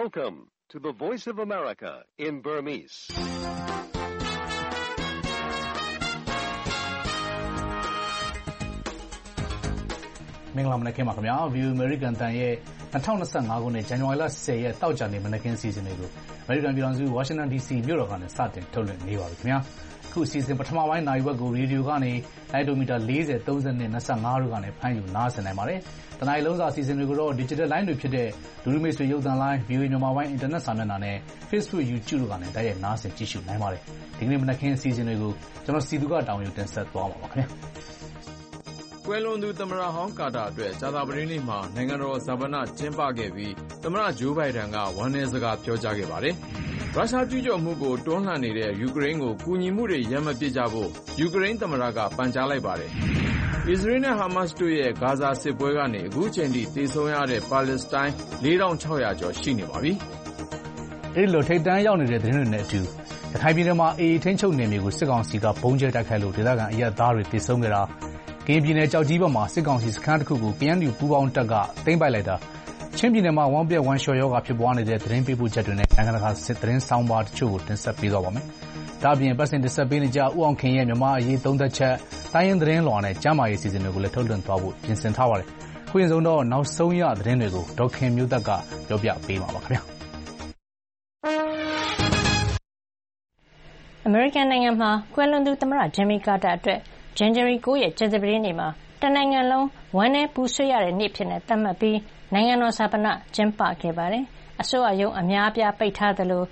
Welcome to the Voice of America in Burmese. ။မင်္ဂလာမနက်ခင်းပါခင်ဗျာ။ View American တန်ရဲ့2025ခုနှစ်ဇန်နဝါရီလ10ရက်တောက်ကြနေမနက်ခင်းစီစဉ်တွေကို American ပြည်ထောင်စု Washington DC မြို့တော်ကနေစတင်ထုတ်လွှင့်နေပါပြီခင်ဗျာ။အခုစီစဉ်ပထမပိုင်းနိုင်ဝက်ကိုရေဒီယိုကနေလိုက်တိုမီတာ40 30နဲ့25တို့ကနေဖမ်းယူနားဆင်နိုင်ပါတယ်။တနိုင်လုံးစာစီစဉ်တွေကိုတော့ digital line တွေဖြစ်တဲ့လူလူမိတ်ဆွေရုပ်သံ line, View မြန်မာပိုင်း internet စာမျက်နှာနဲ့ Facebook, YouTube တို့ကနေတိုက်ရိုက်နားဆင်ကြည့်ရှုနိုင်ပါတယ်။ဒီကနေ့မနက်ခင်းစီစဉ်တွေကိုကျွန်တော်စီသူကတောင်းယူတင်ဆက်သွားပါပါခင်ဗျာ။ကွယ်လွန်သူသမ္မတဟောင်းကာတာအတွက်ကြာသပတေးနေ့မှာနိုင်ငံတော်ဈာပနကျင်းပခဲ့ပြီးသမ္မတဂျိုးဘိုင်ဒန်ကဝမ်းနည်းစကားပြောကြားခဲ့ပါတယ်။ရုရှားကျူးကျော်မှုကိုတွန်းလှန်နေတဲ့ယူကရိန်းကိုကူညီမှုတွေရပ်မပစ်ကြဖို့ယူကရိန်းသမ္မတကပန်ကြားလိုက်ပါတယ်။အစ္စရေးနဲ့ဟာမတ်စ်တို့ရဲ့ဂါဇာစစ်ပွဲကနေအခုချိန်ထိသေဆုံးရတဲ့ပါလက်စတိုင်း4,600 ကျော်ရှိနေပါပြီ။အဲဒီလိုထိပ်တန်းရောက်နေတဲ့သတင်းတွေနဲ့အတူရခိုင်ပြည်နယ်မှာအေအေထိန်းချုပ်နယ်မြေကိုစစ်ကောင်စီကဘုံကျဲတိုက်ခိုက်လို့ဒေသခံအရပ်သားတွေသေဆုံးခဲ့တာကရင်ပြည်နယ်ကြောက်ကြီးဘက်မှာစစ်ကောင်စီစခန်းတစ်ခုကို KNU ပူးပေါင်းတပ်ကသိမ်းပိုက်လိုက်တာချင်းပြည်နယ်မှာဝမ်းပြက်ဝမ်းလျှော်ရောဂါဖြစ်ပွားနေတဲ့သတင်းပေးပို့ချက်တွေနဲ့နိုင်ငံတကာစစ်သတင်းဆောင်ပါတချို့ကိုတင်ဆက်ပေးသွားပါမယ်။ဒါ့အပြင်ပတ်စင်တင်ဆက်ပေးနေကြဦးအောင်ခင်ရဲ့မြန်မာအရေးသုံးသက်ချက်တိုင်းရင်းသတင်းလွှာနဲ့ကျမ်းမာရေးစီစဉ်တွေကိုလည်းထုတ်လွှင့်သွားဖို့ပြင်ဆင်ထားပါတယ်။ခုရင်ဆုံးတော့နောက်ဆုံးရသတင်းတွေကိုဒေါက်ခင်မျိုးသက်ကပြောပြပေးပါပါခင်ဗျာ။ American နိုင်ငံမှာကွယ်လွန်သူသမ္မတဂျင်မီကာတာအတွက်ဇန်နဝါရီ9ရက်ကြာသပတေးနေ့မှာတနိုင်ငံလုံးဝမ်းနည်းပူဆွေးရတဲ့နေ့ဖြစ်နေသတ်မှတ်ပြီးနိုင်ငံတော်ဈာပနကျင်းပခဲ့ပါတယ်။အစိုးရရုံးအများအပြားပိတ်ထားသလို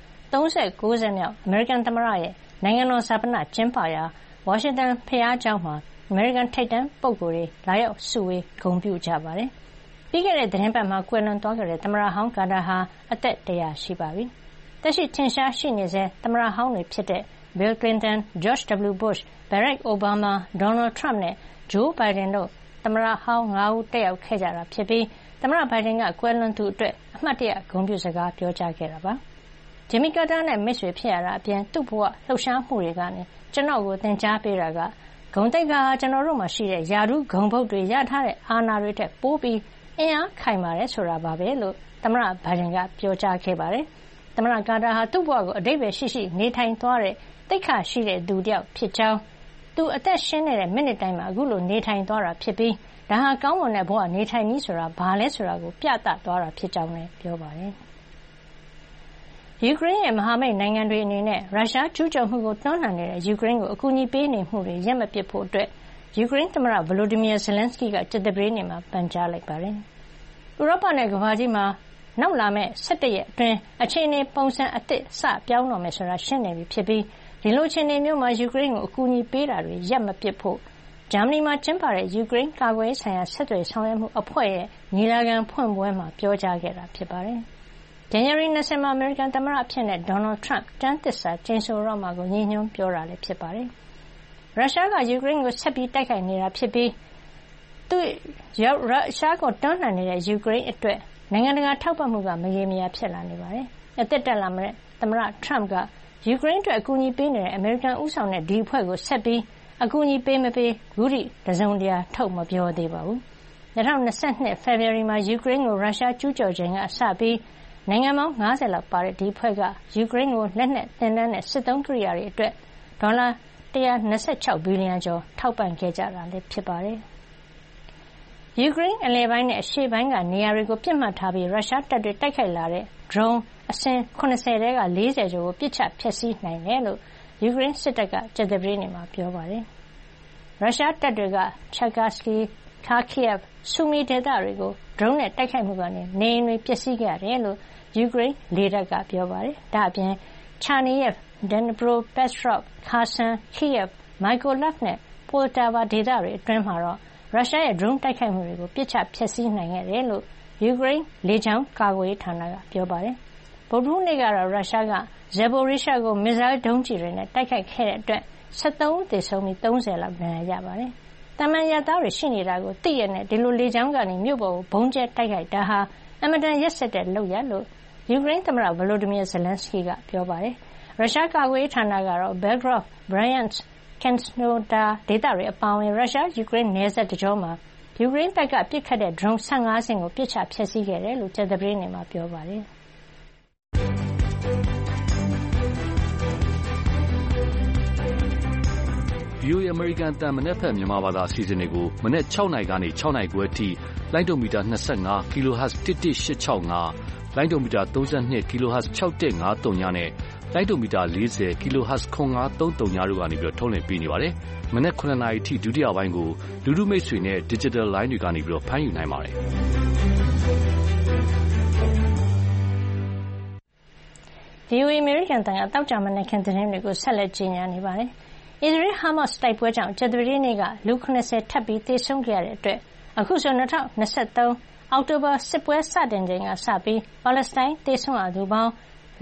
39ဆက်မြောက်အမေရိကန်သမ္မတရဲ့နိုင်ငံတော်ဈာပနကျင်းပရာဝါရှင်တန်ဘုရားကျောင်းမှာအမေရိကန်ထိပ်တန်းပုဂ္ဂိုလ်တွေလာရောက်စုဝေးဂုဏ်ပြုကြပါတယ်။ပြီးခဲ့တဲ့သီတင်းပတ်မှာကွယ်လွန်သွားခဲ့တဲ့သမ္မတဟောင်းကာတာဟာအသက်100ရှိပါပြီ။သက်ရှိထင်ရှားရှိနေဆဲသမ္မတဟောင်းတွေဖြစ်တဲ့Bill Clinton, George W. Bush, Barack Obama, Donald Trump နဲ့ Joe Biden တို့သမ္မတဟောင်း5ဦးတက်ရောက်ခဲ့ကြတာဖြစ်ပြီးသမ္မတ Biden ကကွယ်လွန်သူအတွက်အမှတ်တရဂုဏ်ပြုစကားပြောကြားခဲ့တာပါ။ဂျင်မီကာတာနဲ့မိတ်ဆွေဖြစ်ရတာအပြင်သူ့ဘဝလှုပ်ရှားမှုတွေကနေကျွန်တော်ကိုသင်ကြားပေးတာကဂုဏ်သိက္ခာဟာကျွန်တော်တို့မှာရှိတဲ့ယာတုဂုဏ်ဘုတ်တွေရထားတဲ့အာဏာတွေထက်ပိုပြီးအင်အားခိုင်မာတယ်ဆိုတာပါပဲလို့သမ္မတ Biden ကပြောကြားခဲ့ပါတယ်။သမ္မတကာတာဟာသူ့ဘဝကိုအဓိပ္ပာယ်ရှိရှိနေထိုင်သွားတဲ့သိက္ခာရှိတဲ့သူတယောက်ဖြစ်ကြောင်းသူအသက်ရှင်နေတဲ့မိနစ်တိုင်းမှာအခုလိုနေထိုင်သွားတာဖြစ်ပြီးဒါဟာကောင်းမွန်တဲ့ဘဝနေထိုင်နည်းဆိုတာဘာလဲဆိုတာကိုပြသသွားတာဖြစ်ကြောင်းလည်းပြောပါတယ်။ယူကရိန်းရဲ့မဟာမိတ်နိုင်ငံတွေအနေနဲ့ရုရှားကျူးကျော်မှုကိုတွန်းလှန်နေတဲ့ယူကရိန်းကိုအကူအညီပေးနေမှုတွေရပ်မပစ်ဖို့အတွက်ယူကရိန်းသမ္မတ Volodymyr Zelensky ကကြာသပတေးနေ့မှာပန်ကြားလိုက်ပါတယ်။ဥရောပနဲ့ကမ္ဘာကြီးမှာနောက်လာမယ့်17ရက်အတွင်းအခြေအနေပုံစံအသစ်စပြောင်းတော့မယ်ဆိုတာရှင်းနေပြီဖြစ်ပြီးဒီလိုအခြေအနေမျိုးမှာယူကရိန်းကိုအကူအညီပေးတာတွေရပ်မပစ်ဖို့ဂျာမနီမှာကျင်းပတဲ့ယူကရိန်းကာကွယ်ရေးဆိုင်ရာဆက်သွယ်ဆောင်ရွက်မှုအဖွဲ့ရဲ့ညီလာခံဖွင့်ပွဲမှာပြောကြားခဲ့တာဖြစ်ပါတယ်။ဇန်နဝါရီ20မှာအမေရိကန်သမ္မတအဖြစ်နဲ့ဒေါ်နယ်ထရမ့်ကျမ်းသစ္စာကျိန်ဆိုတော့မှာကိုညှိနှိုင်းပြောတာလည်းဖြစ်ပါတယ်။ရုရှားကယူကရိန်းကိုဆက်ပြီးတိုက်ခိုက်နေတာဖြစ်ပြီးရုရှားကိုတွန်းလှန်နေတဲ့ယူကရိန်းအတွက်နိုင်ငံတကာထောက်ပံ့မှုကမရေမရာဖြစ်လာနေပါတယ်။အသက်တက်လာတဲ့သမ္မတထရမ့်ကယူကရိန်းအတွက်အကူအညီပေးနေတဲ့အမေရိကန်ဦးဆောင်တဲ့ဒီအဖွဲ့ကိုဆက်ပြီးအကူအညီပေးမပေးခုထိတစုံတရာထုတ်မပြောသေးပါဘူး။2022ဖေဖေါ်ဝါရီမှာယူကရိန်းကိုရုရှားကျူးကျော်ချိန်ကအစပြီးနိုင်ငံပေါင်း50လောက်ပါတဲ့ဒီအဖွဲ့ကယူကရိန်းကိုလက်နက်သင်တန်းနဲ့စစ်သုံးကိရိယာတွေအတွက်ဒေါ်လာ126ဘီလီယံကျော်ထောက်ပံ့ခဲ့ကြတာလည်းဖြစ်ပါတယ်။ယူကရိန်းအလယ်ပိုင်းနဲ့အရှေ့ပိုင်းကနေရာတွေကိုပြစ်မှတ်ထားပြီးရုရှားတပ်တွေတိုက်ခိုက်လာတဲ့ drone အစင်း80ထဲက40ကျော်ကိုပစ်ချဖျက်ဆီးနိုင်တယ်လို့ယူကရိန်းစစ်တပ်ကကြာသပတေးနေ့မှာပြောပါတယ်။ရုရှားတပ်တွေက Cherkasy, Kharkiv, Sumy ဒေသတွေကို drone နဲ့တိုက်ခိုက်မှုကနေနေအိမ်တွေပျက်စီးခဲ့ရတယ်လို့ယူကရိန်းလေတပ်ကပြောပါတယ်။ဒါ့အပြင် Chernihiv, Dnipropetrovsk, Kherson, Kyiv, Mykolaiv နဲ့ Poltava ဒေသတွေအတွင်းမှာတော့ရုရှားရဲ့ drone တိုက်ခိုက်မှုတွေကိုပစ်ချဖျက်ဆီးနိုင်ခဲ့တယ်လို့ယူကရိန်းလေကြောင်းကာကွယ်ရေးဌာနကပြောပါတယ်။ဗုဒ္ဓဟူးနေ့ကတော့ရုရှားက Zaporizhzhia ကိုမစ်ဇိုင်းဒုံးကျည်တွေနဲ့တိုက်ခိုက်ခဲ့တဲ့အတွက်73ဦးသေဆုံးပြီး30လောက်ဒဏ်ရာရပါတယ်။သာမန်အရပ်သားတွေရှိနေတာကိုသိရက်နဲ့ဒီလိုလေကြောင်းကနေမြို့ပေါ်ကိုဗုံးကျဲတိုက်ခိုက်တာဟာအင်မတန်ရက်စက်တဲ့လုပ်ရပ်လို့ယူကရိန်းသမ္မတ Volodymyr Zelensky ကပြောပါတယ်။ရုရှားကာကွယ်ရေးဌာနကတော့ Belgorod, Bryansk, Krasnodar ဒေသတွေအပါအဝင်ရုရှားယူကရိန်းနယ်စပ်တကြောမှာယူကရိန်းဘက်ကပစ်ခတ်တဲ့ drone 15 စင်းကိုပစ်ချဖျက်ဆီးခဲ့တယ်လို့ကြာသပတေးနေ့မှာပြောပါတယ်။ VOA American တန်မနေ့ဖက်မြန်မာဘာသာအစီအစဉ်တွေကိုမနေ့6နိုင်ကနေ6နိုင်ခွဲအထိလိုင်းဒိုမီတာ25 kHz 11865လိုင်းဒိုမီတာ32 kHz 6153ညနဲ့လိုင်းဒိုမီတာ40 kHz 9533တို့ကနေပြီးထုတ်လွှင့်ပေးနေပါတယ်။မနေ့9နာရီအထိဒုတိယပိုင်းကိုလူလူမိတ်ဆွေနဲ့ digital line တွေကနေပြီးဖမ်းယူနိုင်ပါတယ်။ VOA American တန်ကတောက်ကြမနဲ့ခင်သတင်းတွေကိုဆက်လက်ကြီးညာနေပါတယ်။ Israel Hamas တိုက်ပွဲကြောင့်ကြာသပတေးနေ့ကလူ90ထပ်ပြီးသေဆုံးခဲ့ရတဲ့အတွက်အခုဆို2023အောက်တိုဘာစစ်ပွဲစတင်ချိန်ကစပြီးပါလက်စတိုင်းသေဆုံးရသူပေါင်း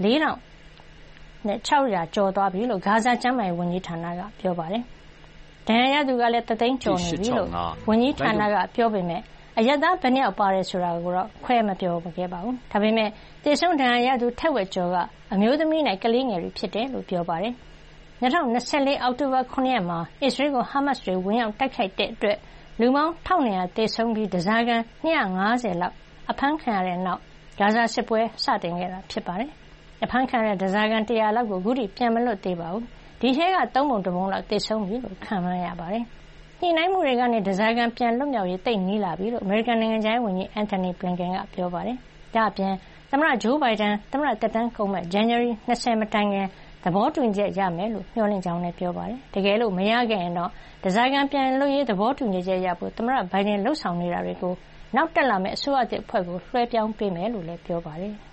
4,600ကျော်သွားပြီလို့ဂါဇာကျန်းမာရေးဝန်ကြီးဌာနကပြောပါတယ်။ဒဏ်ရာရသူကလည်း3သိန်းကျော်နေပြီလို့ဝန်ကြီးဌာနကပြောပေမဲ့အရပ်သားဘယ်နှယောက်ပါတယ်ဆိုတာကိုတော့ခွဲမပြောခဲ့ပါဘူး။ဒါပေမဲ့သေဆုံးဒဏ်ရာရသူထက်ဝက်ကျော်ကအမျိုးသမီးနဲ့ကလေးငယ်တွေဖြစ်တယ်လို့ပြောပါတယ်။2024အောက်တိုဘာ9ရက်မှာအစ္စရေးကိုဟာမတ်တွေဝင်ရောက်တိုက်ခိုက်တဲ့အတွက်လူပေါင်း1200သေဆုံးပြီးဓားစာခံ250လောက်အဖမ်းခံရတဲ့နောက်ဂါဇာစစ်ပွဲစတင်ခဲ့တာဖြစ်ပါတယ်။အဖမ်းခံရတဲ့ဓားစာခံ100လောက်ကိုအခုထိပြန်မလွတ်သေးပါဘူး။ဒီထဲက3ပုံ1ပုံလောက်သေဆုံးပြီလို့ခန့်မှန်းရပါတယ်။ညှိနှိုင်းမှုတွေကနေဓားစာခံပြန်လွတ်မြောက်ရေးသိပ်နီးလာပြီလို့အမေရိကန်နိုင်ငံခြားရေးဝန်ကြီး Antony Blinken ကပြောပါတယ်။ဒါ့အပြင်သမ္မတဂျိုးဘိုင်ဒန်သမ္မတသက်တမ်းကုန်မဲ့ဇန်နဝါရီ20မတိုင်ခင်သဘောတူညီချက်ရမယ်လို့မျှော်လင့်ကြောင်းလည်းပြောပါတယ်။တကယ်လို့မရခဲ့ရင်တော့ဓားစာခံပြန်လွတ်ရေးသဘောတူညီချက်ရဖို့သမ္မတဘိုင်ဒန်လှုပ်ဆောင်နေတာတွေကိုနောက်တက်လာမယ့်အစိုးရသစ်အဖွဲ့ကိုလွှဲပြောင်းပေးမယ်လို့လည်းပြောပါတယ်။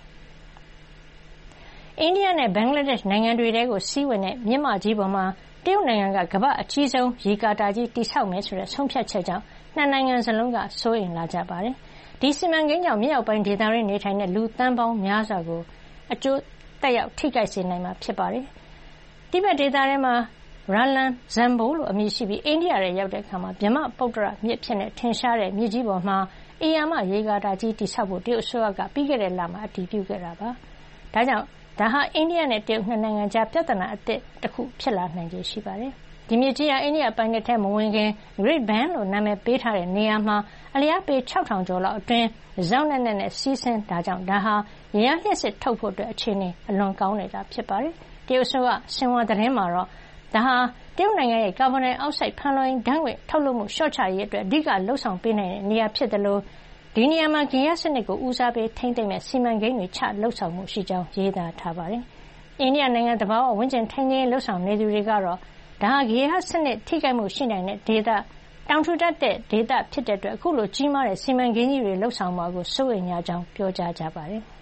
အိန္ဒိယနဲ့ဘင်္ဂလားဒေ့ရှ်နိုင်ငံတွေထဲကိုစီးဝင်တဲ့မြစ်မကြီးပေါ်မှာတရုတ်နိုင်ငံကကမ္ဘာ့အကြီးဆုံးရေကာတာကြီးတည်ဆောက်မယ်ဆိုတဲ့ဆုံးဖြတ်ချက်ကြောင့်နှစ်နိုင်ငံစလုံးကစိုးရိမ်လာကြပါတယ်။ဒီစီမံကိန်းကြောင့်မြောက်ပိုင်းဒေသတွေနေထိုင်တဲ့လူသန်းပေါင်းများစွာကိုအကျိုးသက်ရောက်ထိခိုက်စေနိုင်မှာဖြစ်ပါတယ်။တိဘက်ဒေသထဲမှာရလန်ဇမ်ဘိုလို့အမည်ရှိပြီးအိန္ဒိယရဲ့ရောက်တဲ့အခါမှာဗြဟ္မပုတ္တရမြစ်ဖြစ်နေထင်ရှားတဲ့မြစ်ကြီးပေါ်မှာအေယာမရေကာတာကြီးတည်ဆောက်ဖို့တရုတ်အစိုးရကပြီးခဲ့တဲ့လမှာအတည်ပြုခဲ့တာပါ။ဒါကြောင့်ဒါဟာအိန္ဒိယနဲ့တရုတ်နှစ်နိုင်ငံကြားပြဿနာအသစ်တစ်ခုဖြစ်လာနိုင်ခြေရှိပါတယ်။ဒီမြစ်ကြီးဟာအိန္ဒိယပိုင်နက်ထဲမဝင်ခင် Great Bend လို့နာမည်ပေးထားတဲ့နေရာမှာအလျားပေ6000ကျော်လောက်အတွင်းဇောက်နဲ့စီးဆင်းတာကြောင့်ဒါဟာရေအားလျှပ်စစ်ထုတ်ဖို့အတွက်အခြေအနေအလွန်ကောင်းနေတာဖြစ်ပါတယ်။တရုတ်အစိုးရဆင်ဟွာသတင်းမှာတော့ဒါဟာတရုတ်နိုင်ငံရဲ့ကာဗွန်ဒိုင်အောက်ဆိုက်ဖန်လုံအိမ်ဓာတ်ငွေ့ထုတ်လွှတ်မှုလျှော့ချရေးအတွက်အဓိကလှုံ့ဆော်ပေးနိုင်တဲ့နေရာဖြစ်တယ်လို့ဒီနေရာမှာဂေဟစနစ်ကိုဦးစားပေးထိန်းသိမ်းမဲ့စီမံကိန်းတွေချလှုပ်ဆောင်မှုရှိကြောင်းရေးသားထားပါတယ်။အိန္ဒိယနိုင်ငံသဘာဝဝန်းကျင်ထိန်းသိမ်းရေးလှုပ်ဆောင်နေသူတွေကတော့ဒါဟာဂေဟစနစ်ထိခိုက်မှုရှိနိုင်တဲ့ဒေသတောင်ထူထပ်တဲ့ဒေသဖြစ်တဲ့အတွက်အခုလိုကြီးမားတဲ့စီမံကိန်းကြီးတွေလှုပ်ဆောင်မှာကိုစိုးရိမ်ကြကြောင်းပြောကြားကြပါတယ်။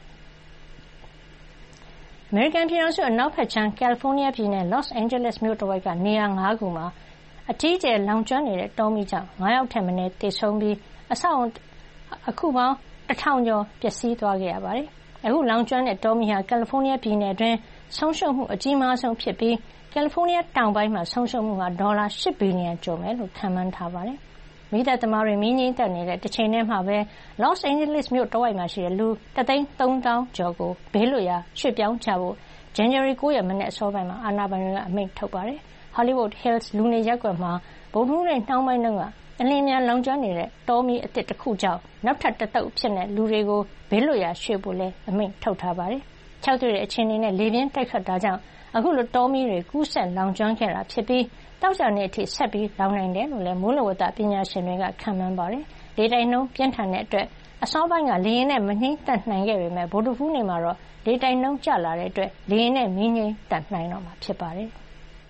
အမေရိကန်ပြည်ထောင်စုအနောက်ဘက်ခြမ်းကယ်လီဖိုးနီးယားပြည်နယ်လော့စ်အိန်ဂျယ်လက်စ်မြို့တဝိုက်ကနေရာ5ခုမှာအကြီးအကျယ်လောင်ကျွမ်းနေတဲ့တောမီးကြောင့်9ယောက်ထက်မနည်းသေဆုံးပြီးအဆောက်အအုံအခုပေါင်း1000ကျော်ပျက်စီးသွားခဲ့ရပါတယ်။အခုလောင်ကျွမ်းတဲ့တောမီးဟာကယ်လီဖိုးနီးယားပြည်နယ်အတွင်းဆုံးရှုံးမှုအကြီးမားဆုံးဖြစ်ပြီးကယ်လီဖိုးနီးယားတောင်ပိုင်းမှာဆုံးရှုံးမှုကဒေါ်လာ8ဘီလီယံကျော်မယ်လို့ခန့်မှန်းထားပါတယ်။မီးသတ်သမားတွေမီးငြိမ်းသတ်နေတဲ့တစ်ချိန်တည်းမှာပဲလော့စ်အိန်ဂျယ်လက်စ်မြို့တဝိုက်မှာရှိတဲ့လူ1,300,000ကျော်ကိုဘေးလွတ်ရာရွှေ့ပြောင်းကြဖို့ဇန်နဝါရီ9ရက်မနေ့အစောပိုင်းမှာအာဏာပိုင်တွေကအမိန့်ထုတ်ပါတယ်။ Hollywood Hills လူနေရပ်ကွက်မှာဗုဒ္ဓဟူးနေ့နှောင်းပိုင်းတုန်းကအလင်းမြန်လောင်ကျွမ်းနေတဲ့တောမီးအသစ်တစ်ခုကြောင့်နောက်ထပ်တစ်သုတ်ဖြစ်တဲ့လူတွေကိုဘေးလွတ်ရာရွှေ့ဖို့လည်းအမိန့်ထုတ်ထားပါတယ်။ခြောက်သွေ့တဲ့အခြေအနေနဲ့လေပြင်းတိုက်ခတ်တာကြောင့်အခုလိုတောမီးတွေကူးစက်လောင်ကျွမ်းခဲ့တာဖြစ်ပြီးတောက်ကြနေ့အထိဆက်ပြီးလောင်နိုင်တယ်လို့လည်းမိုးလေဝသပညာရှင်တွေကခန့်မှန်းပါတယ်။လေတိုက်နှုန်းပြင်းထန်တဲ့အတွက်အစောပိုင်းကလေရင်နဲ့မငြိမ်းသတ်နိုင်ခဲ့ပေမဲ့ဗုဒ္ဓဟူးနေ့မှာတော့လေတိုက်နှုန်းကျလာတဲ့အတွက်လေရင်နဲ့မငြိမ်းသတ်နိုင်တော့မှာဖြစ်ပါတယ်။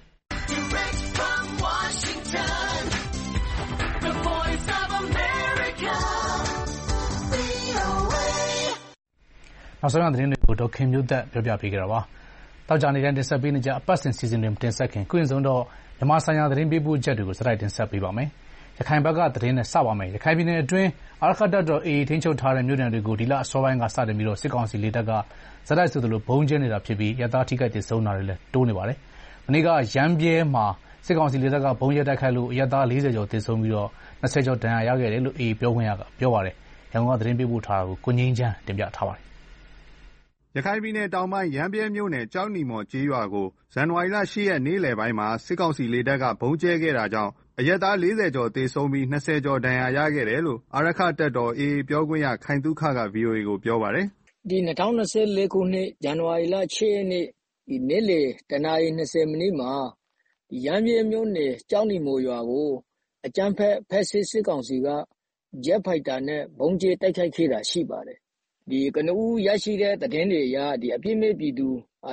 နောက်ဆုံးရသတင်းတွေကိုဒေါက်ခင်မျိုးသက်ပြောပြပေးခဲ့တာပါ။တောက်ကြနေတိုင်းတင်ဆက်ပေးနေကြအပတ်စဉ်စီစဉ်တွေတင်ဆက်ခင်ကိုရင်ဆုံးတော့မြန်မာဆိုင်ရာသတင်းပေးပို့ချက်တွေကိုစတိုက်တင်ဆက်ပေးပါမယ်။ရခိုင်ဘက်ကသတင်းနဲ့စပါမယ်။ရခိုင်ပြည်နယ်အတွင်းအာရခတ်တပ်တော် AA ထိန်းချုပ်ထားတဲ့မြို့နယ်တွေကိုဒီလအစောပိုင်းကစတင်ပြီးတော့စစ်ကောင်စီလေတပ်ကစတိုက်ဆိုသလိုဘုံကျင်းနေတာဖြစ်ပြီးရတာထိခိုက်ဒေဆုံးတာတွေလည်းတိုးနေပါတယ်။မနေ့ကရမ်းပြဲမှာစစ်ကောင်စီလေတပ်ကဘုံကျဲတိုက်ခိုက်လို့ရတာ40ကျော်ဒေဆုံးပြီးတော့20ကျော်ဒဏ်ရာရခဲ့တယ်လို့ AA ပြောခွင့်ရကပြောပါတယ်။ရန်ကုန်ကသတင်းပေးပို့ထားတာကိုကိုငင်းချမ်းတင်ပြထားပါတယ်ရခိုင်ပြည်နယ်တောင်ပိုင်းရမ်းပြဲမြို့နယ်ကျောက်နီမော်ကျေးရွာကိုဇန်နဝါရီလ10ရက်နေ့လယ်ပိုင်းမှာစစ်ကောင်စီလေတပ်ကဘုံကျဲခဲ့တာကြောင့်အရပ်သား40ကျော်သေဆုံးပြီး20ကျော်ဒဏ်ရာရခဲ့တယ်လို့အာရခတပ်တော် AA ပြောခွင့်ရခိုင်သုခက VOA ကိုပြောပါတယ်။ဒီ2024ခုနှစ်ဇန်နဝါရီလ10ရက်နေ့နေ့လယ်တနာရီ20မိနစ်မှာရမ်းပြေမြို့နယ်ကြောက်နီမိုရွာကိုအကြမ်းဖက်ဖက်စစ်ကောင်စီကဂျက်ဖိုက်တာနဲ့ဘုံကျဲတိုက်ခိုက်ခဲ့တာရှိပါတယ်ဒီကနဦးရရှိတဲ့သတင်းတွေအရဒီအပြစ်မဲ့ပြည်သူ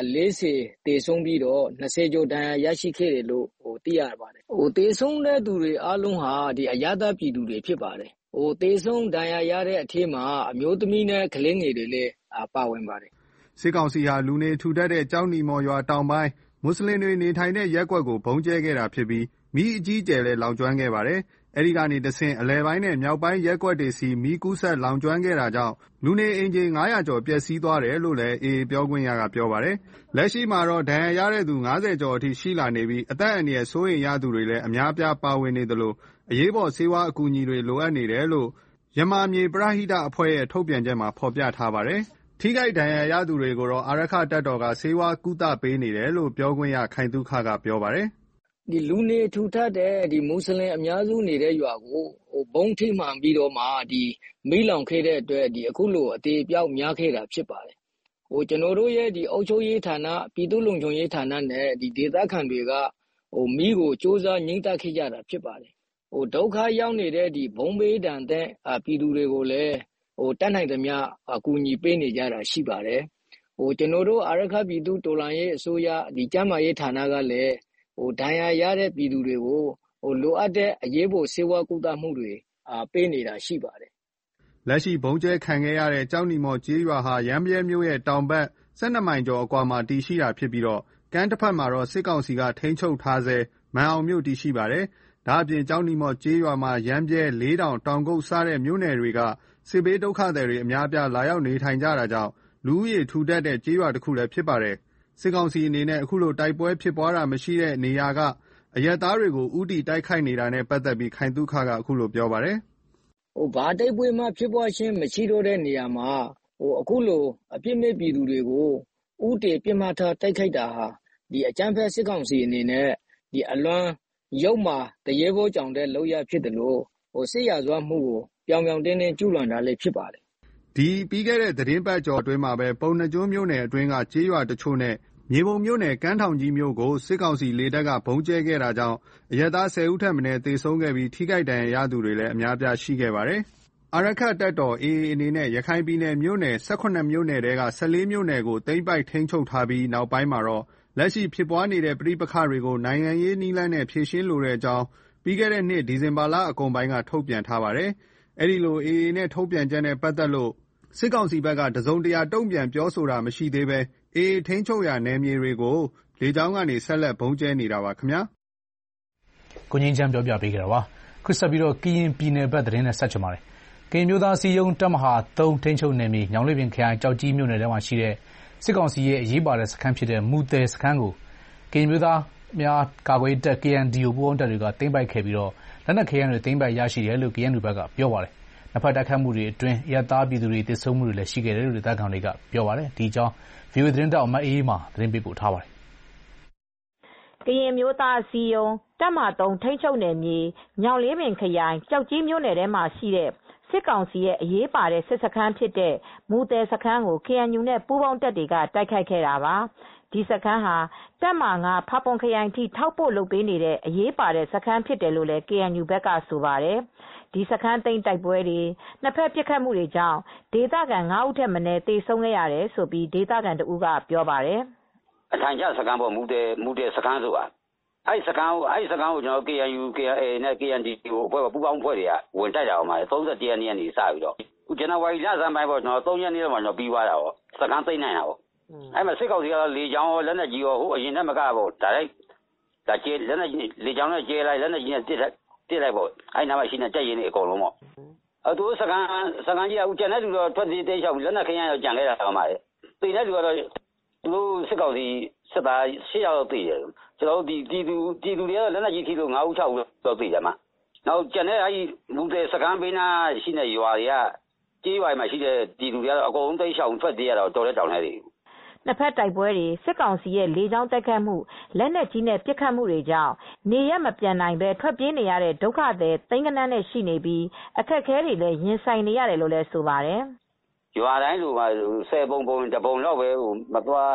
40တေဆုံးပြီးတော့20ကျော်ဒဏ်ရာရရှိခဲ့တယ်လို့သိရပါတယ်တေဆုံးတဲ့သူတွေအလုံးဟာဒီအရသာပြည်သူတွေဖြစ်ပါတယ်တေဆုံးဒဏ်ရာရတဲ့အထက်မှာအမျိုးသမီးနဲ့ကလေးငယ်တွေလည်းပါဝင်ပါတယ်စစ်ကောင်စီဟာလူနေထူထပ်တဲ့ကြောက်နီမော်ရွာတောင်ပိုင်းမွတ်စလင်တွေနေထိုင်တဲ့ရပ်ကွက်ကိုဘုံကျဲခဲ့တာဖြစ်ပြီးမီးအကြီးအကျယ်လည်းလောင်ကျွမ်းခဲ့ပါတယ်အဲဒီကနေတဆင့်အလဲပိုင်းနဲ့မြောက်ပိုင်းရပ်ကွက်တွေစီမီးကူးဆက်လောင်ကျွမ်းခဲ့တာကြောင့်လူနေအိမ်ခြေ900ကျော်ပျက်စီးသွားတယ်လို့လည်းအေအေပြောခွင့်ရကပြောပါတယ်လက်ရှိမှာတော့ဒဏ်ရာရတဲ့သူ90ကျော်အထိရှိလာနေပြီးအသက်အန္တရာယ်စိုးရိမ်ရသူတွေလည်းအများပြားပါဝင်နေသလိုအရေးပေါ်ဆေးဝါးအကူအညီတွေလိုအပ်နေတယ်လို့ရမာမြေပရဟိတအဖွဲ့ရဲ့ထုတ်ပြန်ချက်မှာဖော်ပြထားပါတယ်ထိခိုက်ဒဏ်ရာရသူတွေကိုတော့အာရခတပ်တော်ကဆေးဝါးကုသပေးနေတယ်လို့ပြောခွင့်ရခိုင်သုခကပြောပါတယ်ဒီလူနေထူထပ်တဲ့ဒီမွတ်စလင်အများစုနေတဲ့ရွာကိုဘုံထိမှန်ပြီးတော့မှဒီမီးလောင်ခဲ့တဲ့အတွက်ဒီအခုလိုအသေးပြောက်များခဲ့တာဖြစ်ပါတယ်ကျွန်တော်တို့ရဲ့ဒီအုပ်ချုပ်ရေးဌာနပြည်သူ့လုံခြုံရေးဌာနနဲ့ဒီဒေသခံတွေကမီးကိုစ조사ငြိမ်းသတ်ခဲ့ကြတာဖြစ်ပါတယ်ဒုက္ခရောက်နေတဲ့ဒီဘုံဘေးဒဏ်တဲ့ပြည်သူတွေကိုလည်းတတ်နိုင်သမျှအကူအညီပေးနေကြတာရှိပါတယ်ကျွန်တော်တို့အာရခပြည်သူတော်လှန်ရေးအစိုးရဒီကျန်းမာရေးဌာနကလည်းဒဏ်ရာရတဲ့ပြည်သူတွေကိုလိုအပ်တဲ့အရေးပေါ်ဆေးဝါးကုသမှုတွေပေးနေတာရှိပါတယ်လက်ရှိဘုံကျဲခံခဲ့ရတဲ့ကြောက်နီမော်ကျေးရွာဟာရမ်းပြဲမြို့ရဲ့တောင်ဘက်12မိုင်ကျော်အကွာမှာတည်ရှိတာဖြစ်ပြီးတော့ကမ်းတစ်ဖက်မှာတော့စစ်ကောင်စီကထိန်းချုပ်ထားဆဲမန်အောင်မြို့တည်ရှိပါတယ်ဒါအပြင်ကြောက်နီမော်ကျေးရွာမှာရမ်းပြဲလေးတောင်တောင်ကုတ်စတဲ့မြို့နယ်တွေကစစ်ဘေးဒုက္ခသည်တွေအများပြားလာရောက်နေထိုင်ကြတာကြောင့်လူဦးရေထူထပ်တဲ့ကျေးရွာတစ်ခုလည်းဖြစ်ပါတယ်စစ်ကောင်စီအနေနဲ့အခုလိုတိုက်ပွဲဖြစ်ပွားတာမရှိတဲ့နေရာကအရပ်သားတွေကိုဥတီတိုက်ခိုက်နေတာနဲ့ပတ်သက်ပြီးခိုင်သုခကအခုလိုပြောပါတယ်ဘာတိုက်ပွဲမှဖြစ်ပွားခြင်းမရှိတော့တဲ့နေရာမှာအခုလိုအပြစ်မဲ့ပြည်သူတွေကိုဥတီပြစ်မှတ်ထားတိုက်ခိုက်တာဟာဒီအကြမ်းဖက်စစ်ကောင်စီအနေနဲ့ဒီအလွန်ရုပ်မာတရေဘောကြောင်တဲ့လောက်ရဖြစ်တယ်လို့စစ်ရာဇဝမှုကိုပြောင်ပြောင်တင်းတင်းကျူးလွန်တာလည်းဖြစ်ပါတယ်ဒီပြီးခဲ့တဲ့သတင်းပတ်ကျော်အတွင်းမှာပဲပုံနှကျွန်းမြို့နယ်အတွင်းကကျေးရွာတချို့နဲ့မြေပုံမြို့နယ်ကမ်းထောင်ကြီးမြို့ကိုစစ်ကောင်စီလေတပ်ကဘုံကျဲခဲ့တာကြောင့်အရပ်သား10ဦးထက်မနည်းသေဆုံးခဲ့ပြီးထိခိုက်ဒဏ်ရာရသူတွေလည်းအများပြားရှိခဲ့ပါတယ်အာရခတပ်တော် AA အနေနဲ့ရခိုင်ပြည်နယ်မြို့နယ်18မြို့နယ်ထဲက14မြို့နယ်ကိုသိမ်းပိုက်ထိန်းချုပ်ထားပြီးနောက်ပိုင်းမှာတော့လက်ရှိဖြစ်ပွားနေတဲ့ပဋိပက္ခတွေကိုနိုင်ငံရေးနည်းလမ်းနဲ့ဖြေရှင်းလိုတဲ့အကြောင်းပြီးခဲ့တဲ့နှစ်ဒီဇင်ဘာလအကုန်ပိုင်းကထုတ်ပြန်ထားပါတယ်အဲဒီလို AA နဲ့ထုတ်ပြန်ချက်နဲ့ပတ်သက်လို့စစ်ကောင်စီဘက်ကတစုံတရာတုံ့ပြန်ပြောဆိုတာမရှိသေးဘဲAA ထိန်းချုပ်ရာနယ်မြေတွေကိုလေကြောင်းကနေဆက်လက်ဘုံကျဲနေတာပါခင်ဗျာကိုငင်းချမ်းပြောပြပေးကြတာပါခုဆက်ပြီးတော့ကရင်ပြည်နယ်ဘက်သတင်းနဲ့ဆက်ချင်ပါတယ်ကရင်မျိုးသားစီယုံတပ်မဟာ3ထိန်းချုပ်နယ်မြေညောင်လေးပင်ခရိုင်ကြောက်ကြီးမြို့နယ်ထဲမှာရှိတဲ့စစ်ကောင်စီရဲ့အရေးပါတဲ့စခန်းဖြစ်တဲ့မူတယ်စခန်းကိုကရင်မျိုးသားများကာကွယ်တပ် KNDO ပူးပေါင်းတပ်တွေကသိမ်းပိုက်ခဲ့ပြီးတော့လက်နက်ခဲယမ်းတွေသိမ်းပိုက်ရရှိတယ်လို့ KNU ဘက်ကပြောပါတယ်နှစ်ဖက်တိုက်ခိုက်မှုတွေအတွင်းအရပ်သားပြည်သူတွေသေဆုံးမှုတွေလည်းရှိခဲ့တယ်လို့ဒေသခံတွေကပြောပါတယ်ဒီအကြောင်း VOA သတင်းတောက်မအေးမှာသတင်းပေးပို့ထားပါတယ်ကရင်မျိုးသားအစည်းအရုံးတပ်မဟာ3ထိန်းချုပ်နယ်မြေညောင်လေးပင်ခရိုင်ကြောက်ကြီးမြို့နယ်ထဲမှာရှိတဲ့စစ်ကောင်စီရဲ့အရေးပါတဲ့စစ်စခန်းဖြစ်တဲ့မူတယ်စခန်းကို KNU နဲ့ပူးပေါင်းတပ်တွေကတိုက်ခိုက်ခဲ့တာပါဒီစခန်းဟာတပ်မဟာ9ဖာပွန်ခရိုင်ထိထောက်ပို့လုပ်ပေးနေတဲ့အရေးပါတဲ့စခန်းဖြစ်တယ်လို့လည်း KNU ဘက်ကဆိုပါတယ်ဒီစခန်းသိမ်းတိုက်ပွဲတွေနှစ်ဖက်ပစ်ခတ်မှုတွေကြောင့်ဒေသခံ9ဦးထက်မနည်းသေဆုံးခဲ့ရတယ်ဆိုပြီးဒေသခံတဦးကပြောပါတယ်အထိုင်ကျစခန်းပေါ်မူတယ်စခန်းဆိုတာအဲ့စခန်းကိုကျွန်တော် KNU KNA နဲ့ KNDO အဖွဲ့ပူးပေါင်းဖွဲ့တွေကဝင်တိုက်တာအောင်မှာ31ရက်နေ့ကနေစပြီးတော့ခုဇန်နဝါရီလဆန်းပိုင်းပေါ့ကျွန်တော်3ရက်နေ့တော့ကျွန်တော်ပြီးသွားတာပေါ့စခန်းသိမ်းနိုင်တာပေါ့အဲ့မှာစစ်ကောင်စီကလေကြောင်းလက်နက်ကြီးရောဟိုအရင်နဲ့မကပေါ့ဒါလိုက်ဒါကျဲလက်နက်ကြီးလေကြောင်းနဲ့ကျဲလိုက်လက်နက်ကြီးနဲ့တစ်လိုက်ပေါ့အဲ့နားမှာရှိနေတက်ရင်နေအကုန်လုံးပေါ့သူစခန်းကြီးကဦးကျန်တဲ့လူတော့ထွက်သေးရှောက်လက်နက်ခရမ်းရောကြံခဲ့တာပါမှာတိတဲ့လူကတော့သူတို့စစ်ကောင်စီစစ်သား8ယောက်သိတယ်ကျွန်တော်တို့ဒီသူတွေကတော့လက်နက်ကြီးထိလို့9ဦး6ဦးတော့သိတယ်မှာနောက်ကျန်တဲ့အဲ့မူတဲ့စခန်းဘေးနားရှိနေရွာတွေကကြေးရွာမှာရှိတဲ့ဒီလူတွေကတော့အကုန်လုံးတိတ်ရှောင်ထွက်သေးရတော့တော်တဲ့တောင်ထဲတွေနှစ်ဖက်တိုက်ပွဲတွေစစ်ကောင်စီရဲ့လေကြောင်းတိုက်ခတ်မှုလက်နက်ကြီးနဲ့ပစ်ခတ်မှုတွေကြောင့်နေရမပြန်နိုင်ပဲထွက်ပြေးနေရတဲ့ဒုက္ခသည်သိန်းကနန်းနဲ့ရှိနေပြီးအခက်အခဲတွေလည်းရင်ဆိုင်နေရတယ်လို့လည်းဆိုပါတယ်ရွာတိုင်းလိုပါ10ပုံတပုံလောက်ပဲမသွား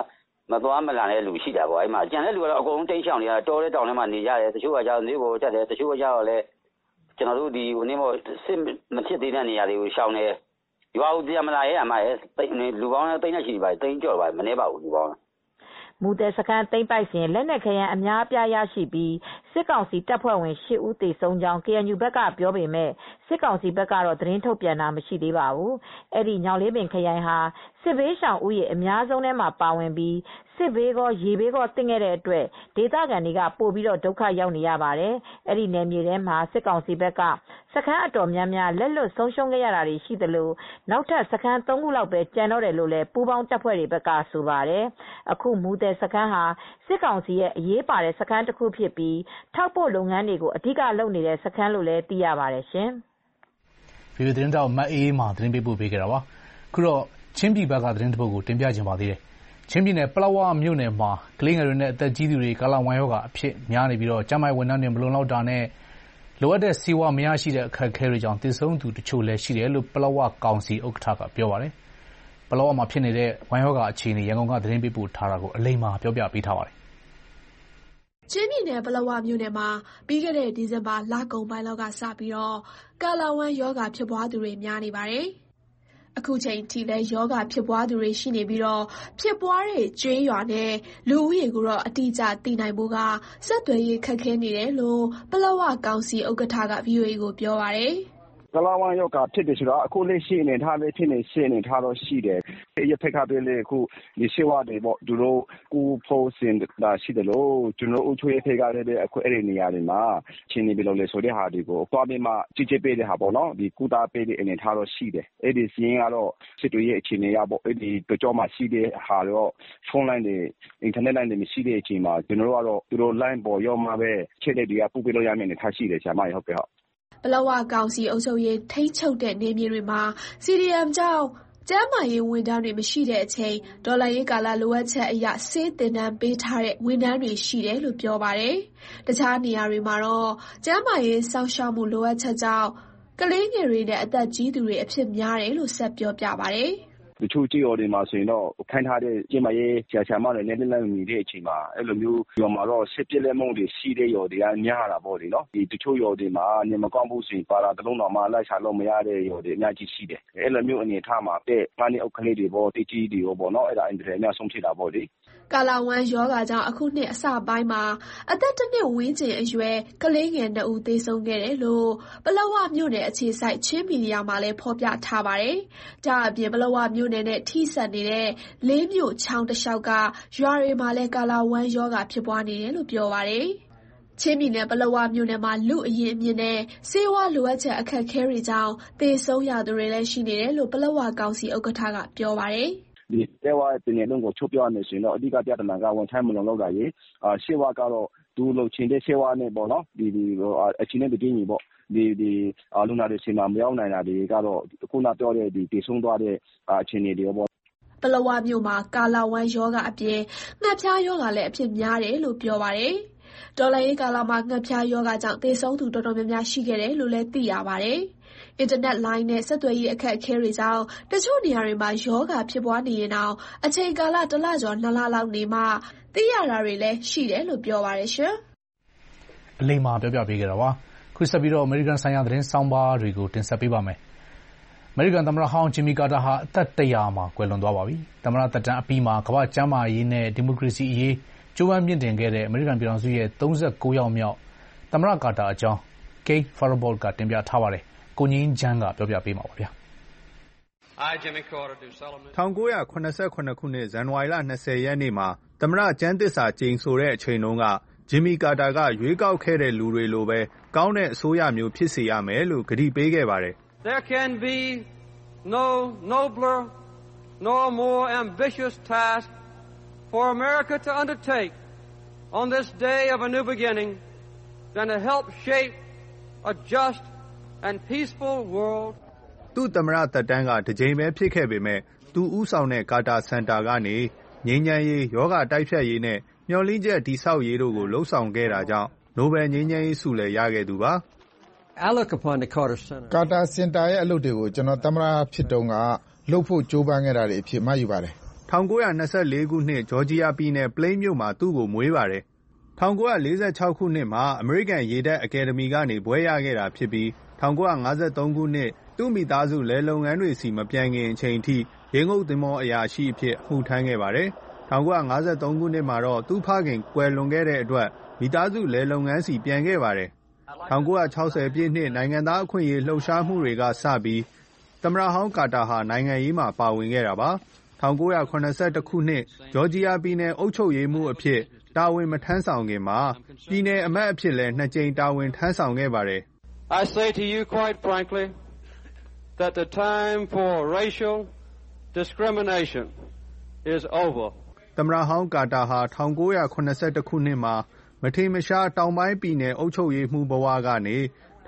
မသွားမလာတဲ့လူရှိတာပေါ့အဲ့မှာကျန်တဲ့လူကတော့အကုန်လုံးတိတ်ချောင်နေတာတောတဲ့တောင်ထဲမှာနေကြတယ်တချို့ကကြောက်နေကိုတက်တယ်တချို့ကကြောက်လဲကျွန်တော်တို့ဒီဟိုနေ့မို့စစ်မဖြစ်သေးတဲ့နေရာတွေကိုရှောင်နေရွာဦးပြန်မလာရဲ့အမရဲ့လူပေါင်းနဲ့တိတ်နဲ့ရှိပါတိတ်ကြော်ပါမနေပါဘူးလူပေါင်းမူတယ်စခန်းသိမ်းပိုက်စဉ်လက်နက်ခဲယမ်းအများအပြားရရှိပြီးစစ်ကောင်စီတပ်ဖွဲ့ဝင်8ဦးသေဆုံးကြောင်း KNU ဘက်ကပြောပေမဲ့စစ်ကောင်စီဘက်ကတော့သတင်းထုတ်ပြန်တာမရှိသေးပါဘူး။အဲ့ဒီညောင်လေးပင်ခရိုင်ဟာစစ်ဘေးရှောင်ဦးရေအများဆုံးထဲမှာပါဝင်ပြီးစစ်ဘေးကောရေဘေးကောတင်ခဲ့တဲ့အတွက်ဒေသခံတွေကပို့ပြီးတော့ဒုက္ခရောက်နေရပါတယ်။အဲ့ဒီနယ်မြေထဲမှာစစ်ကောင်စီဘက်ကစခန်းအတော်များများလက်လွတ်ဆုံးရှုံးခဲ့ရတာတွေရှိသလိုနောက်ထပ်စခန်း3ခုလောက်ပဲကျန်တော့တယ်လို့လည်းပူးပေါင်းတပ်ဖွဲ့တွေဘက်ကဆိုပါတယ်။အခုမူတယ်စခန်းဟာစစ်ကောင်စီရဲ့အရေးပါတဲ့စခန်းတစ်ခုဖြစ်ပြီးထောက်ပို့လုပ်ငန်းတွေကိုအဓိကလုပ်နေတဲ့စခန်းလို့လည်းသိရပါတယ်ရှင်။ဗီဒီယိုသတင်းတောက်မအေးမှာသတင်းပေးပို့ပေးခဲ့တာပါ။ခုတော့ချင်းပြည်ဘက်ကသတင်းတစ်ပုဒ်ကိုတင်ပြချင်ပါသေးတယ်။ချင်းပြည်နယ်ပလောဝမြို့နယ်မှာကလေးငယ်တွေနဲ့အသက်ကြီးသူတွေကာလဝမ်းရောဂါအဖြစ်များနေပြီးတော့ကျန်းမာရေးဝန်ထမ်းတွေမလုံလောက်တာနဲ့လိုအပ်တဲ့ဆေးဝါးမရရှိတဲ့အခက်အခဲတွေကြောင့်သေဆုံးသူတချို့လည်းရှိတယ်လို့ပလောဝကောင်စီဥက္ကဋ္ဌကပြောပါတယ်။ပလောဝမှာဖြစ်နေတဲ့ဝမ်းရောဂါအခြေအနေရန်ကုန်ကသတင်းပေးပို့ထားတာကိုအလိမ္မာပြောပြပေးထားပါတယ်။ချင်းပြည်နယ်ပလောဝမြို့နယ်မှာပြီးခဲ့တဲ့ဒီဇင်ဘာလကုန်ပိုင်းလောက်ကစပြီးတော့ကာလဝမ်းရောဂါဖြစ်ပွားသူတွေများနေပါတယ်။အခုချိန်ထိလည်းယောဂဖြစ်ပွားသူတွေရှိနေပြီးတော့ဖြစ်ပွားတဲ့ကျွေးရွာနဲ့လူဦးရေကိုတော့အတိအကျသိနိုင်ဖို့ကစက်သွယ်ရေးခက်ခဲနေတယ်လို့ပလောဝကောင်စီဥက္ကဋ္ဌက VOA ကိုပြောပါတယ်။ကာလဝမ်းရောဂါဖြစ်တယ်ဆိုတော့အခုလက်ရှိအနေထားလေးဖြစ်နေရှင်းနေထားတော့ရှိတယ်။ရဖက်ကပဲလေအခုဒီရှေ့ဝါတွေပေါ့သူတို့ကူဖို့စင်တာရှိတယ်လို့ကျွန်တော်အုပ်ချုပ်ရေးဖက်ကလည်းအခုအဲ့ဒီနေရာတွေမှာချင်းနေပြီလို့လေဆိုတဲ့ဟာတွေကိုသွားပြီးမှကြည့်ပေးတဲ့ဟာပေါ့နော်ဒီကုသပေးတဲ့အနေထားတော့ရှိတယ်။အဲ့ဒီစီးရင်ကတော့စစ်တွေရဲ့အခြေအနေရပေါ့အဲ့ဒီကြောမှာရှိတဲ့ဟာတော့ဖုန်းလိုင်းတွေအင်တာနက်လိုင်းတွေမရှိတဲ့အချိန်မှာကျွန်တော်တို့ကတော့သူတို့ line ပေါ်ရောက်မှပဲချက်တဲ့တွေကပို့ပေးလို့ရမယ့်အနေထားရှိတယ်ဆရာမဟုတ်ကဲ့ဟုတ်ပလောဝကောင်စီအုပ်ချုပ်ရေးထိန်းချုပ်တဲ့နေမြေတွေမှာ CDM ကြောင့်ကျန်းမာရေးဝန်ထမ်းတွေမရှိတဲ့အချိန်ဒေါ်လာရေးကာလလိုအပ်ချက်အရဆေးတင်တန်းပေးထားတဲ့ဝန်ထမ်းတွေရှိတယ်လို့ပြောပါတယ်။တခြားနေရာတွေမှာတော့ကျန်းမာရေးစောင့်ရှောက်မှုလိုအပ်ချက်ကြောင့်ကလေးငယ်တွေနဲ့အသက်ကြီးသူတွေအဖြစ်များတယ်လို့ဆက်ပြောပြပါတယ်။တချို့ကြေးရော်တွေမှာဆိုရင်တော့ခိုင်းထားတဲ့ကျမရေးဆရာမတွေနဲ့လက်မိတဲ့အချိန်မှာအဲ့လိုမျိုးရော်မှာတော့စစ်ပြည့်လက်မုံတွေရှိတဲ့ရော်တွေကများတာပေါ့လေနော်ဒီတချို့ရော်တွေမှာနေမကောင်းဘူးဆိုရင်ပါလာတလုံးတော်မှလိုက်ချလို့မရတဲ့ရော်တွေအများကြီးရှိတယ်အဲ့လိုမျိုးအနေထားမှာတဲ့ငါးနှစ်အုပ်ကလေးတွေပေါ့တိတ်ကြီးတွေရောပေါ့နော်အဲ့ဒါအင်တာနက်အများဆုံးဖြစ်တာပေါ့လေကာလဝမ်းရောဂါကြောင့်အခုနှစ်အစပိုင်းမှာအသက်တစ်နှစ်ဝန်းကျင်အရွယ်ကလေးငယ်2ဦးသေဆုံးခဲ့တယ်လို့ပလောဝမြို့နယ်အခြေစိုက်ချင်းမီဒီယာမှာလည်းဖော်ပြထားပါတယ်။ဒါအပြင်ပလောဝမြို့နယ်နဲ့ထိစပ်နေတဲ့လေးမြို့ချောင်းတစ်လျှောက်ကရွာတွေမှာလည်းကာလဝမ်းရောဂါဖြစ်ပွားနေတယ်လို့ပြောပါတယ်။ချင်းပြည်နယ်ပလောဝမြို့နယ်မှာလူအရင်အမြင့်နဲ့ဆေးဝါးလိုအပ်ချက်အခက်အခဲတွေကြောင့်သေဆုံးရသူတွေလည်းရှိနေတယ်လို့ပလောဝကောင်စီဥက္ကဋ္ဌကပြောပါတယ်။ဒီတဲဝါတင်နေလုံးကိုချုပ်ပြောရမယ်ဆိုရင်တော့အဓိကပြဿနာကဝန်ထမ်းမလုံလောက်တာရေရှေ့ဝါကတော့ဒူလုံချင်းတဲ့ရှေ့ဝါနဲ့ပေါ့နော်ဒီအချင်းနဲ့တပြင်းကြီးပေါ့ဒီလူနာတွေဆီမှာမရောက်နိုင်တာတွေကတော့ခုနပြောတဲ့ဒီတည်ဆုံးသွားတဲ့အခြေအနေတွေပေါ့ပလောဝမြို့မှာကာလဝမ်းရောဂါအပြင်ငှက်ဖျားရောဂါလည်းအဖြစ်များတယ်လို့ပြောပါတယ်။ဒေါ်လာရေးကာလမှာငှက်ဖျားရောဂါကြောင့်သေဆုံးသူတော်တော်များများရှိခဲ့တယ်လို့လည်းသိရပါတယ်။အင်တာနက်လိုင်းနဲ့ဆက်သွယ်ရေးအခက်အခဲတွေကြောင့်တချို့နေရာတွေမှာရောဂါဖြစ်ပွားနေရင်တော့အချိန်ကာလ1လကျော်2လလောက်နေမှသိရတာတွေလည်းရှိတယ်လို့ပြောပါတယ်ရှင်။အလိမ္မာပြောပြပေးကြတာပါ။ခုဆက်ပြီးတော့အမေရိကန်ဆိုင်ရာသတင်းဆောင်ပါတွေကိုတင်ဆက်ပေးပါမယ်။အမေရိကန်သမ္မတဟောင်းဂျင်မီကာတာဟာအသက်100မှာကွယ်လွန်သွားပါပြီ။သမ္မတသက်တမ်းအပြီးမှာကမ္ဘာ့ကျန်းမာရေးနဲ့ဒီမိုကရေစီအရေးကြိုးပမ်းမြင့်တင်ခဲ့တဲ့အမေရိကန်ပြည်ထောင်စုရဲ့39ယောက်မြောက်သမ္မတကာတာအကြောင်း Kate Faribault ကတင်ပြထားပါတယ်။ကိုငင်းချမ်းကပြောပြပေးမှာပါဗျာ။1989ခုနှစ်ဇန်နဝါရီလ20ရက်နေ့မှာသမ္မတကျမ်းသစ္စာကျိန်ဆိုတဲ့အချိန်တုန်းကဂျင်မီကာတာကရွေးကောက်ခဲ့တဲ့လူတွေလိုပဲကောင်းတဲ့အစိုးရမျိုးဖြစ်စေရမယ်လို့ကတိပေးခဲ့ပါတယ်။ There can be no nobler nor more ambitious task for America to undertake on this day of a new beginning than to help shape a just and peaceful world. သူ့သမ္မတသက်တမ်းကတစ်ကြိမ်ပဲဖြစ်ခဲ့ပေမဲ့သူဦးဆောင်တဲ့ကာတာစင်တာကနေငြိမ်းချမ်းရေးယောဂတိုက်ဖြတ်ရေးနဲ့မျှော်လင့်ချက်တည်ဆောက်ရေးတို့ကိုလှုံ့ဆော်ခဲ့တာကြောင့်နိုဘယ်ငြိမ်းချမ်းရေးဆုလည်းရခဲ့သူပါကာတာစင်တာရဲ့အလုပ်တွေကိုကျွန်တော်သမ္မတဖြစ်တုန်းကလုပ်ဖို့ကြိုးပမ်းခဲ့တာတွေအဖြစ်မှတ်ယူပါတယ် 1924 ခုနှစ်ဂျော်ဂျီယာပြည်နယ်ပလိန်းမြို့မှာသူ့ကိုမွေးပါတယ်။ 1946 ခုနှစ်မှာအမေရိကန်ရေတပ်အကယ်ဒမီကနေဘွဲ့ရခဲ့တာဖြစ်ပြီး1953 ခုနှစ်သူ့မိသားစုလယ်လုပ်ငန်းတွေဆီမပြန်ခင်အချိန်ထိရေငုပ်သင်္ဘောအရာရှိအဖြစ်အမှုထမ်းခဲ့ပါတယ်။ 1953 ခုနှစ်မှာတော့သူ့ဖခင်ကွယ်လွန်ခဲ့တဲ့အတွက်မိသားစုလယ်လုပ်ငန်းဆီပြန်ခဲ့ပါတယ်။ 1960 ပြည့်နှစ်နိုင်ငံသားအခွင့်အရေးလှုပ်ရှားမှုတွေကစပြီးသမ္မတဟောင်းကာတာဟာနိုင်ငံရေးမှာပါဝင်ခဲ့တာပါ။ 1981 ခုနှစ်ဂျော်ဂျီယာပြည်နယ်အုပ်ချုပ်ရေးမှူးအဖြစ်တာဝန်မထမ်းဆောင်ခင်မှာပြည်နယ်အမတ်အဖြစ်လည်း2 ကြိမ်တာဝန်ထမ်းဆောင်ခဲ့ပါတယ်။ I say to you quite frankly that the time for racial discrimination is over. သမ္မတဟောင်းကာတာဟာ1981 ခုနှစ်မှာမထေမရှားတောင်ပိုင်းပြည်နယ်အုပ်ချုပ်ရေးမှူးဘဝကနေ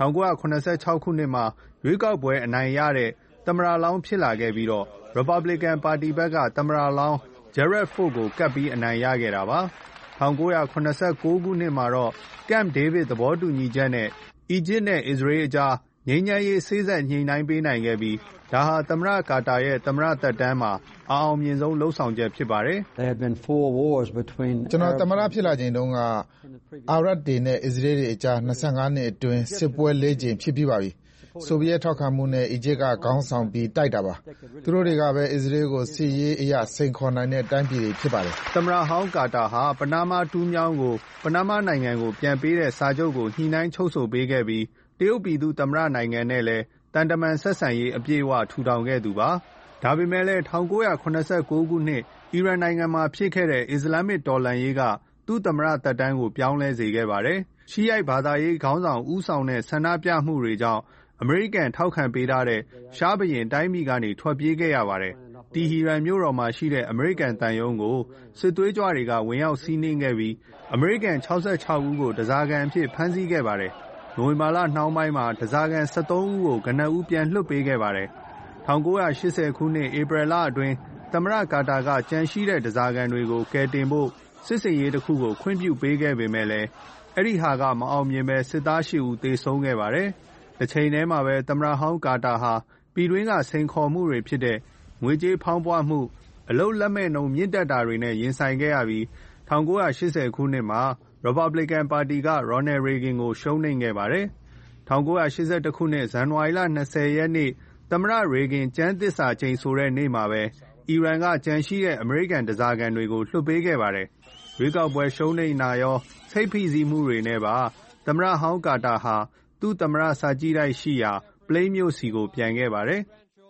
1986 ခုနှစ်မှာရွေးကောက်ပွဲအနိုင်ရတဲ့သမ္မတလောင်းဖြစ်လာခဲ့ပြီးတော့ Republican ပါတီဘက်ကသမ္မတလောင်း Gerald Ford ကိုကပ်ပြီးအနိုင်ရခဲ့တာပါ။ 1989 ခုနှစ်မှာတော့ Camp David သဘောတူညီချက်နဲ့အီဂျစ်နဲ့အစ္စရေးအကြားငြိမ်းချမ်းရေးစေ့စပ်ညှိနှိုင်းပေးနိုင်ခဲ့ပြီးဒါဟာသမ္မတကာတာရဲ့သမ္မတသက်တမ်းမှာအအောင်မြင်ဆုံးလုပ်ဆောင်ချက်ဖြစ်ပါတယ်။ကျွန်တော်သမ္မတဖြစ်လာချိန်တုန်းကအာရပ်တွေနဲ့အစ္စရေးတွေအကြား25 နှစ်အတွင်းစစ်ပွဲ4 ကြိမ်ဖြစ်ပြီးပါပြီ။ ဆိုဗီယက်ထောက်ခံမှုနဲ့အီဂျစ်ကခေါင်းဆောင်ပြီးတိုက်တာပါ။သူတို့တွေကပဲအစ္စရေးကိုစစ်ရေးအရစိန်ခေါ်နိုင်တဲ့တိုင်းပြည်တွေဖြစ်ပါတယ်။သမ္မတဟောင်းကာတာဟာပနားမားတူးမြောင်းကိုပနားမားနိုင်ငံကိုပြန်ပေးတဲ့စာချုပ်ကိုညှိနှိုင်းချုပ်ဆိုပေးခဲ့ပြီးတရုတ်ပြည်သူ့သမ္မတနိုင်ငံနဲ့လည်းတန်တမန်ဆက်ဆံရေးအပြည့်အဝထူထောင်ခဲ့သူပါ။ဒါပေမဲ့လည်း1989 ခုနှစ်အီရန်နိုင်ငံမှာဖြစ်ခဲ့တဲ့အစ္စလာမစ်တော်လှန်ရေးကသူ့သမ္မတသက်တမ်းကိုပြောင်းလဲစေခဲ့ပါတယ်။ရှီးရိုက်ဘာသာရေးခေါင်းဆောင်ဦးဆောင်တဲ့ဆန္ဒပြမှုတွေကြောင့်အမေရိကန်ထောက်ခံပေးထားတဲ့ရှားဘုရင်တိုင်းပြည်ကနေထွက်ပြေးခဲ့ရပါတယ်။တီဟီရန်မြို့တော်မှာရှိတဲ့အမေရိကန်သံရုံးကိုစစ်သွေးကြွတွေကဝင်ရောက်စီးနင်းခဲ့ပြီးအမေရိကန်66 ဦးကိုဓားစာခံအဖြစ်ဖမ်းဆီးခဲ့ပါတယ်။နိုဝင်ဘာလနှောင်းပိုင်းမှာဓားစာခံ73 ဦးကိုကနဦးပြန်လွှတ်ပေးခဲ့ပါတယ်။ 1980 ခုနှစ်ဧပြီလအတွင်းသမ္မတကာတာကကြံရှိတဲ့ဓားစာခံတွေကိုကယ်တင်ဖို့စစ်ဆင်ရေးတစ်ခုကိုခွင့်ပြုပေးခဲ့ပေမဲ့လည်းအဲ့ဒီဟာကမအောင်မြင်ပဲစစ်သား8 ဦးသေဆုံးခဲ့ပါတယ်။တစ်ချိန်တည်းမှာပဲသမ္မတဟောင်းကာတာဟာပြည်တွင်းကစိန်ခေါ်မှုတွေဖြစ်တဲ့ငွေကြေးဖောင်းပွမှုအလုပ်လက်မဲ့နှုန်းမြင့်တက်တာတွေနဲ့ရင်ဆိုင်ခဲ့ရပြီး1980 ခုနှစ်မှာ Republican ပါတီက Ronald Reagan ကိုရှုံးနိမ့်ခဲ့ပါတယ်။ 1981 ခုနှစ်ဇန်နဝါရီလ 20 ရက်နေ့သမ္မတ Reagan ကျမ်းသစ္စာကျိန်ဆိုတဲ့နေ့မှာပဲအီရန်ကကြံရှိတဲ့အမေရိကန်ဓားစာခံတွေကိုလွှတ်ပေးခဲ့ပါတယ်။ရွေးကောက်ပွဲရှုံးနိမ့်တာရောစိတ်ဖိစီးမှုတွေနဲ့ပါသမ္မတဟောင်းကာတာဟာသူ့သမ္မတစာကြည့်တိုက်ရှိရာပလိန်းမြို့စီကိုပြန်ခဲ့ပါတယ်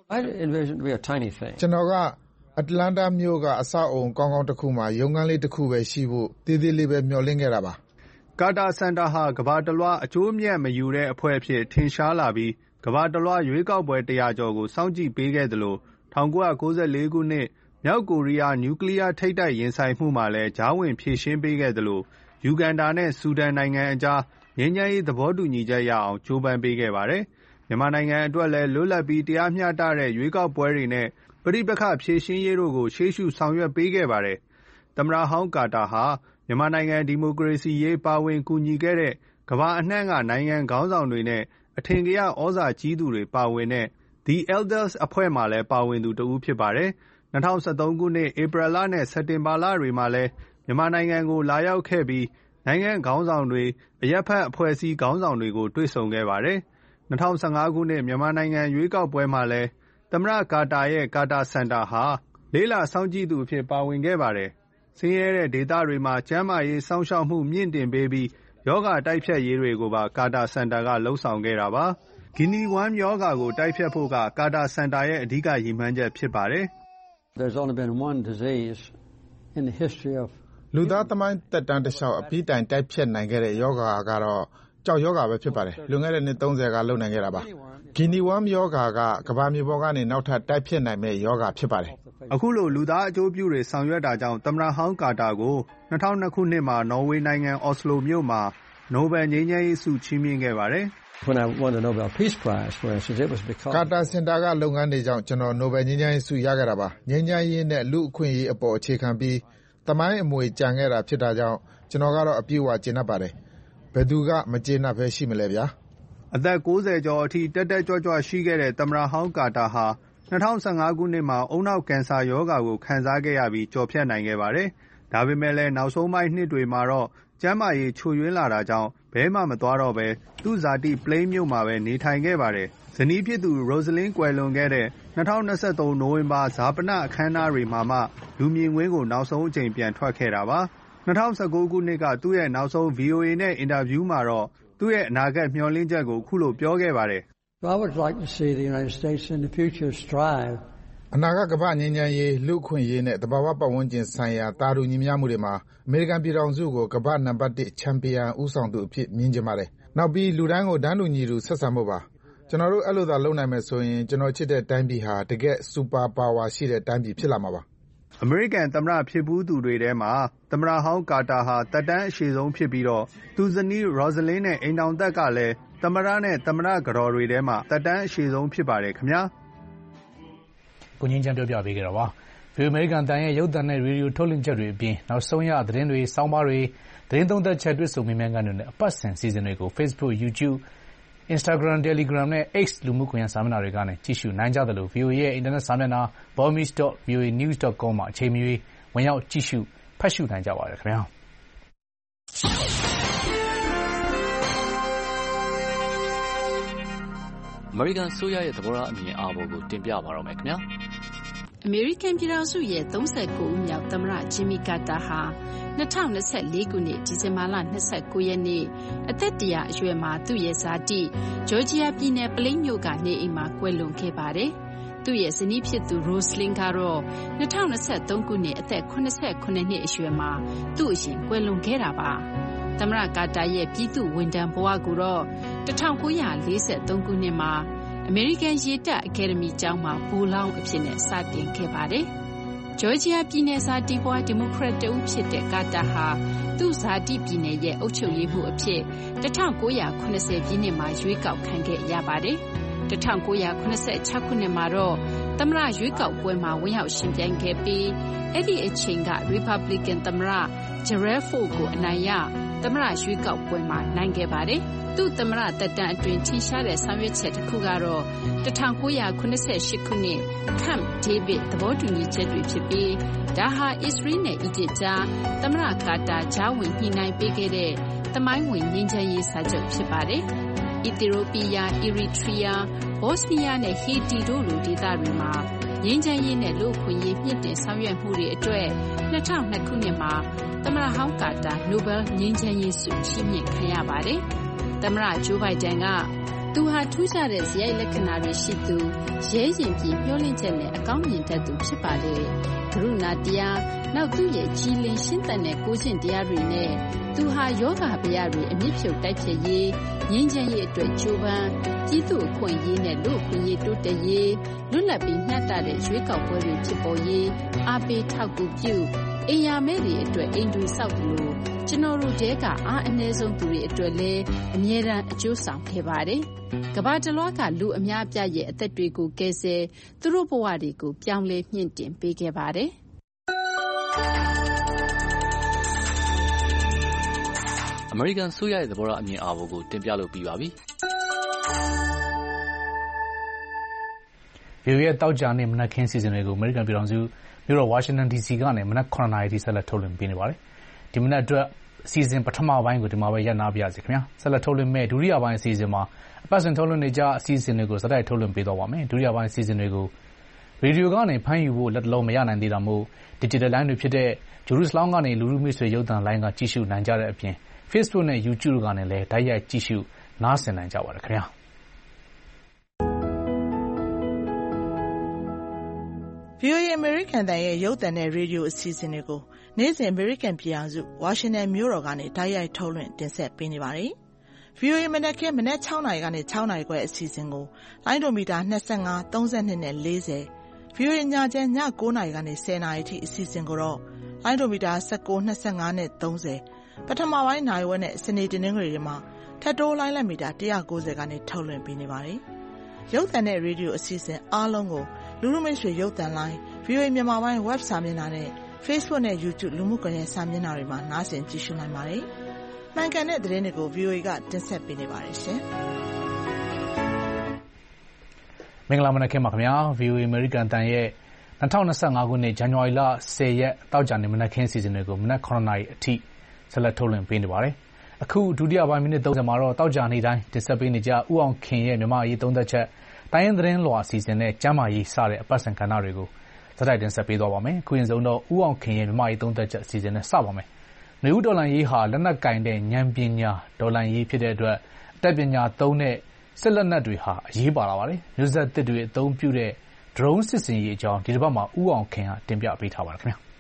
ကျွန်တော်ကအတ္တလန္တာမြို့ကအဆောက်အုံကောင်းကောင်းတစ်ခုမှာရုံးခန်းလေးတစ်ခုပဲရှိဖို့သေးသေးလေးပဲမျှော်လင့်ခဲ့တာပါ။ကာတာစင်တာဟာကမ္ဘာတလွှားအကျိုးအမြတ်မယူတဲ့အဖွဲ့အဖြစ်ထင်ရှားလာပြီးကမ္ဘာတလွှားရွေးကောက်ပွဲ100 ကျော်ကိုစောင့်ကြည့်ပေးခဲ့သလို1994 ခုနှစ်မြောက်ကိုရီးယားနျူကလ িয়ার ထိပ်တိုက်ရင်ဆိုင်မှုမှာလည်းကြားဝင်ဖြေရှင်းပေးခဲ့သလိုယူဂန်ဒါနဲ့ဆူဒန်နိုင်ငံအကြားငြိမ်းချမ်းရေးသဘောတူညီချက်ရအောင်ကြိုးပမ်းပေးခဲ့ပါတယ်။မြန်မာနိုင်ငံအတွက်လည်းလွတ်လပ်ပြီးတရားမျှတတဲ့ရွေးကောက်ပွဲတွေနဲ့ပဋိပက္ခဖြေရှင်းရေးတို့ကိုရှေ့ရှုဆောင်ရွက်ပေးခဲ့ပါတယ်။သမ္မတဟောင်းကာတာဟာမြန်မာနိုင်ငံဒီမိုကရေစီရေးပါဝင်ကူညီခဲ့တဲ့ကမ္ဘာအနှံ့ကနိုင်ငံခေါင်းဆောင်တွေနဲ့အထင်ကရဩဇာကြီးသူတွေပါဝင်တဲ့ The Elders အဖွဲ့မှာလည်းပါဝင်သူတစ်ဦးဖြစ်ပါတယ်။2013 ခုနှစ်ဧပြီလနဲ့စက်တင်ဘာလတွေမှာလည်းမြန်မာနိုင်ငံကိုလာရောက်ခဲ့ပြီးနိုင်ငံခေါင်းဆောင်တွေအရပ်ဖက်အဖွဲ့အစည်းခေါင်းဆောင်တွေကိုတွေ့ဆုံခဲ့ပါတယ်။2015 ခုနှစ်မြန်မာနိုင်ငံရွေးကောက်ပွဲမှာလည်းသမ္မတကာတာရဲ့ကာတာစင်တာဟာလေးလာစောင့်ကြည့်သူအဖြစ်ပါဝင်ခဲ့ပါတယ်။ဆင်းရဲတဲ့ဒေသတွေမှာကျန်းမာရေးစောင့်ရှောက်မှုမြင့်တင်ပေးပြီးယောဂတိုက်ဖျက်ရေးတွေကိုပါကာတာစင်တာကလှုပ်ဆောင်ခဲ့တာပါ။ဂီနီဝမ်ယောဂါကိုတိုက်ဖျက်ဖို့ကကာတာစင်တာရဲ့အဓိကရည်မှန်းချက်ဖြစ်ပါတယ်လူသားသမိုင်းသက်တမ်းတစ်လျှောက်အပြီးတိုင်တိုက်ဖျက်နိုင်ခဲ့တဲ့ယောဂါကတော့ကြောက်ယောဂါပဲဖြစ်ပါတယ်။လွန်ခဲ့တဲ့နှစ် 30 ကလုပ်နိုင်ခဲ့တာပါ။ဂီနီဝမ်ယောဂါကကမ္ဘာမြေပေါ်ကနေနောက်ထပ်တိုက်ဖျက်နိုင်မဲ့ယောဂါဖြစ်ပါတယ်။အခုလိုလူသားအကျိုးပြုတွေဆောင်ရွက်တာကြောင့်သမ္မတဟောင်းကာတာကို2002 ခုနှစ်မှာနော်ဝေနိုင်ငံအော်စလိုမြို့မှာနိုဘယ်ငြိမ်းချမ်းရေးဆုချီးမြှင့်ခဲ့ပါတယ်။ When I won the Nobel Peace Prize for instance it was because ကာတာစင်တာကလုပ်ငန်းတွေကြောင့်ကျွန်တော်နိုဘယ်ငြိမ်းချမ်းရေးဆုရခဲ့တာပါ။ငြိမ်းချမ်းရေးနဲ့လူ့အခွင့်အရေးအပေါ်အခြေခံပြီးသမိုင်းအမွေကြံခဲ့တာဖြစ်တာကြောင့်ကျွန်တော်ကတော့အပြည့်အဝကျေနပ်ပါတယ်။ဘယ်သူကမကျေနပ်ဘဲရှိမလဲဗျာ။အသက်90ကျော်အထိတက်တက်ကြွကြွရှိခဲ့တဲ့သမ္မတဟောင်းကာတာဟာ 2015 ခုနှစ်မှာဦးနှောက်ကင်ဆာရောဂါကိုခံစားခဲ့ရပြီးကျော်ဖြတ်နိုင်ခဲ့ပါတယ်။ဒါပေမဲ့လည်းနောက်ဆုံးပိုင်းနှစ်တွေမှာတော့ကျန်းမာရေးချို့ယွင်းလာတာကြောင့်ဘဲမှမသွားတော့ဘဲသူ့ဇာတိပလိန်းမြို့မှာပဲနေထိုင်ခဲ့ပါတယ်။ဇနီးဖြစ်သူ Rosalind ကွယ်လွန်ခဲ့တဲ့2023 နိုဝင်ဘာဈာပနအခမ်းအနားတွေမှာမှလူမြင်ကွင်းကိုနောက်ဆုံးအကြိမ်ပြန်ထွက်ခဲ့တာပါ။2019 ခုနှစ်ကသူ့ရဲ့နောက်ဆုံး VOA နဲ့အင်တာဗျူးမှာတော့သူ့ရဲ့အနာဂတ်မျှော်လင့်ချက်ကိုခုလိုပြောခဲ့ပါတယ် I would like to see the United States in the future strive အနာဂတ်ကမ္ဘာ့ငြိမ်းချမ်းရေးလူ့အခွင့်အရေးနဲ့သဘာဝပတ်ဝန်းကျင်ဆိုင်ရာတာတူညီမျှမှုတွေမှာအမေရိကန်ပြည်ထောင်စုကိုကမ္ဘာ့နံပါတ်1ချန်ပီယံဦးဆောင်သူအဖြစ်မြင်ချင်ပါတယ်။နောက်ပြီးလူတိုင်းကိုတန်းတူညီတူဆက်ဆံဖို့ပါ။ကျွန်တော်တို့အဲ့လိုသာလုပ်နိုင်မယ်ဆိုရင်ကျွန်တော်ချစ်တဲ့တိုင်းပြည်ဟာတကယ်စူပါပါဝါရှိတဲ့တိုင်းပြည်ဖြစ်လာမှာပါ။အမေရိကန်သမ္မတဖြစ်ဘူးသူတွေထဲမှာသမ္မတဟောင်းကာတာဟာတက်တန်းအရှိဆုံးဖြစ်ပြီးတော့သူဇနီး Rosalind နဲ့အိမ်ထောင်သက်ကလည်းသမ္မတနဲ့သမ္မတကတော်တွေထဲမှာတက်တန်းအရှိဆုံးဖြစ်ပါတယ်ခင်ဗျာ။ကိုငင်းချမ်းပြောပြပေးခဲ့တာပါ။ VOA အမေရိကန်တန်ရဲ့ရုပ်သံနဲ့ရေဒီယိုထုတ်လွှင့်ချက်တွေအပြင်နောက်ဆုံးရသတင်းတွေစောင်းပါးတွေသတင်းသုံးသပ်ချက်တွေ့ဆုံမေးမြန်းခန်းတွေနဲ့အပတ်စဉ်စီစဉ်တွေကို Facebook, YouTube, Instagram, Telegram နဲ့ X လူမှုကွန်ရက်စာမျက်နှာတွေကနေကြည့်ရှုနိုင်ကြသလို VOA ရဲ့အင်တာနက်စာမျက်နှာ burmese.voanews.com မှာအချိန်မရွေးဝင်ရောက်ကြည့်ရှုဖတ်ရှုနိုင်ကြပါတယ်ခင်ဗျာ။အမေရိကန်ဆိုရရဲ့သဘောထားအမြင်အာဘော်ကိုတင်ပြပါတော့မယ်ခင်ဗျာ။အမေရိကန်ပြည်ထောင်စုရဲ့39ဦးမြောက်သမ္မတဂျင်မီကာတာဟာ2024ခုနှစ်ဒီဇင်ဘာလ29ရက်နေ့အသက်100အရွယ်မှာသူ့ရဲ့ဇာတိဂျော်ဂျီယာပြည်နယ်ပလိန်းမြို့ကနေအိမ်မှာကွယ်လွန်ခဲ့ပါတယ်။သူ့ရဲ့ဇနီးဖြစ်သူ Rosalind ကတော့2023ခုနှစ်အသက်89နှစ်အရွယ်မှာသူ့အရင်ကွယ်လွန်ခဲ့တာပါ။သမ္မတကာတာရဲ့ပြည်သူဝန်ထမ်းဘဝကိုတော့1943ခုနှစ်မှာအမေရိကန်ရေတပ်အကယ်ဒမီကျောင်းမှာဘူလောင်းအဖြစ်နဲ့စတင်ခဲ့ပါတယ်။ဂျော်ဂျီယာပြည်နယ်ဇာတိဘွားဒီမိုကရက်တဦးဖြစ်တဲ့ကာတာဟာသူ့ဇာတိပြည်နယ်ရဲ့အုပ်ချုပ်ရေးမှူးအဖြစ်1980ပြည့်နှစ်မှာရွေးကောက်ခံခဲ့ရပါတယ်။1986ခုနှစ်မှာတော့သမ္မတရွေးကောက်ပွဲမှာဝင်ရောက်ရှင်ပြိုင်ခဲ့ပြီးအဲ့ဒီအချိန်က Republican သမ္မတ Gerald Ford ကိုအနိုင်ရသမ္မတရွေးကောက်ပွဲမှာနိုင်ခဲ့ပါတယ်။သူ့သမ္မတသက်တမ်းအတွင်းထင်ရှားတဲ့ဆောင်ရွက်ချက်တစ်ခုကတော့1988ခုနှစ် Camp David သဘောတူညီချက်တွေဖြစ်ပြီးဒါဟာအစ္စရေးနဲ့အီဂျစ်ကြားသမ္မတကာတာကြားဝင်ညှိနှိုင်းပေးခဲ့တဲ့သမိုင်းဝင်ငြိမ်းချမ်းရေးစာချုပ်ဖြစ်ပါတယ်။အီသီယိုးပီးယား၊အီရီထရီးယား၊ဘော့စနီးယားနဲ့ဟေတီတို့လိုဒေသတွေမှာငြိမ်းချမ်းရေးနဲ့လူ့အခွင့်အရေးမြင့်တင်ဆောင်ရွက်မှုတွေအတွက်2002ခုနှစ်မှာသမ္မတဟောင်းကာတာနိုဘယ်ငြိမ်းချမ်းရေးဆုချီးမြှင့်ခံရပါတယ်။သမ္မတဂျိုးဘိုင်ဒန်ကသူဟာထူးခြားတဲ့ဇယိုက်လက္ခဏာတွေရှိသူရဲရင်ပြီးမျှော်လင့်ချက်နဲ့အကောင်းမြင်တတ်သူဖြစ်ပါတယ်။ကရုဏာတရားနောက်သူ့ရဲ့ကြည်လင်ရှင်းသန်တဲ့ကိုယ်ကျင့်တရားတွေနဲ့သူဟာယောဂဗျာတွေအမြင့်ဖြုတ်တိုက်ဖျက်ရေးငြိမ်းချမ်းရေးအတွက်ကြိုးပမ်းပြည်သူအခွင့်အရေးနဲ့လူ့အခွင့်အရေးတိုးတက်ရေးလွတ်လပ်ပြီးမျှတတဲ့ရွေးကောက်ပွဲတွေဖြစ်ပေါ်ရေးအားပေးထောက်ကူပြုအိမ်ယာမဲ့တွေအတွက်အိမ်တွေဆောက်လို့ကျွန်တော်တို့တဲကအားအနည်းဆုံးသူတွေအတွက်လည်းအမြဲတမ်းအကျိုးဆောင်ခဲ့ပါတယ်။ကမ္ဘာတလွှားကလူအများအပြားရဲ့အသက်တွေကိုကယ်ဆယ်သူတို့ဘဝတွေကိုပြောင်းလဲမြင့်တင်ပေးခဲ့ပါတယ်။အမေရိကန်ဆိုရရဲ့သဘောထားအမြင်အာဘော်ကိုတင်ပြလို့ပြီးပါပြီ။ VOA ရဲ့တောက်ကြနေ့မနက်ခင်းစီစဉ်တွေကိုအမေရိကန်ပြည်ထောင်စုမြို့တော်ဝါရှင်တန် DC ကနေမနက်9:00နာရီထိဆက်လက်ထုတ်လွှင့်ပေးနေပါတယ်။ဒီမနက်အတွက်အစီအစဉ်ပထမပိုင်းကိုဒီမှာပဲရပ်နားပြရစီခင်ဗျာ။ဆက်လက်ထုတ်လွှင့်မဲ့ဒုတိယပိုင်းအစီအစဉ်မှာအပတ်စဉ်ထုတ်လွှင့်နေကြအစီအစဉ်တွေကိုစတိုက်ထုတ်လွှင့်ပေးတော့ပါမယ်။ဒုတိယပိုင်းအစီအစဉ်တွေကိုရေဒီယိုကနေဖမ်းယူဖို့လက်တလုံးမရနိုင်သေးတာမို့ digital line တွေဖြစ်တဲ့ဂျေရုဆလမ်ကနေလူလူမိတ်ဆွေရုပ်သံလိုင်းကကြည့်ရှုနိုင်ကြတဲ့အပြင် Facebook နဲ့ YouTube ကနေလည်းတိုက်ရိုက်ကြည့်ရှုနားဆင်နိုင်ကြပါတယ်ခင်ဗျာ။ VOA အမေရိကန်တန်ရဲ့ရုပ်သံနဲ့ရေဒီယိုအစီအစဉ်တွေကိုနေ့စဉ်အမေရိကန်ပြည်ထောင်စုဝါရှင်တန်မြို့တော်ကနေတိုက်ရိုက်ထုတ်လွှင့်တင်ဆက်ပေးနေပါတယ်။ VOA မနက်ခင်းမနက်6နာရီကနေ6နာရီခွဲအစီအစဉ်ကိုလိုင်းဒိုမီတာ25, 32နဲ့40, VOA ညချမ်းည9နာရီကနေ10နာရီထိအစီအစဉ်ကိုတော့လိုင်းဒိုမီတာ19, 25နဲ့30ပထမပိုင်းနိုင်ဝဲနဲ့စနေတနင်္ဂနွေတွေမှာထပ်တိုးလိုင်းလက်မီတာ190ကနေထုတ်လွှင့်ပေးနေပါတယ်။ရုပ်သံနဲ့ရေဒီယိုအစီအစဉ်အားလုံးကိုလူလူမိတ်ဆွေရုပ်သံလိုင်း VOA မြန်မာပိုင်း web စာမျက်နှာနဲ့ Facebook နဲ့ YouTube လူမှုကွန်ရက်စာမျက်နှာတွေမှာနားဆင်ကြည့်ရှုနိုင်ပါတယ်။မှန်ကန်တဲ့သတင်းတွေကို VOA ကတင်ဆက်ပေးနေပါတယ်ရှင်။မင်္ဂလာမနက်ခင်းပါခင်ဗျာ VOA American တန်ရဲ့2025ခုနှစ်ဇန်နဝါရီလ10ရက်တောက်ကြနေ့မနက်ခင်းစီစဉ်တွေကိုမနက်9:00နာရီအထိဆက်လက်ထုတ်လွှင့်ပေးနေပါတယ်။အခုဒုတိယပိုင်းမိနစ်30မှာတော့တောက်ကြနေ့တိုင်းတင်ဆက်ပေးနေကြဦးအောင်ခင်ရဲ့မြန်မာရေးသုံးသက်ချက်တိုင်းရင်းသတင်းလွှာအစီအစဉ်နဲ့ကျမ်းမာရေးစတဲ့အပတ်စဉ်ကဏ္ဍတွေကိုစတိုက်တင်ဆက်ပေးသွားပါမယ်။အခုရင်ဆုံးတော့ဦးအောင်ခင်ရဲ့မြန်မာရေးသုံးသက်ချက်အစီအစဉ်နဲ့စပါမယ်။နေဦးဒေါ်လာရေးဟာလက်နက်ကင်တဲ့ဉာဏ်ပညာဒေါ်လာရေးဖြစ်တဲ့အတွက်အတတ်ပညာသုံးတဲ့စစ်လက်နက်တွေဟာအရေးပါလာပါတယ်။မျိုးဆက်သစ်တွေအသုံးပြုတဲ့ drone စစ်စင်ရေးအကြောင်းဒီတစ်ပတ်မှာဦးအောင်ခင်ကတင်ပြပေးထားပါတယ်ခင်ဗျာ။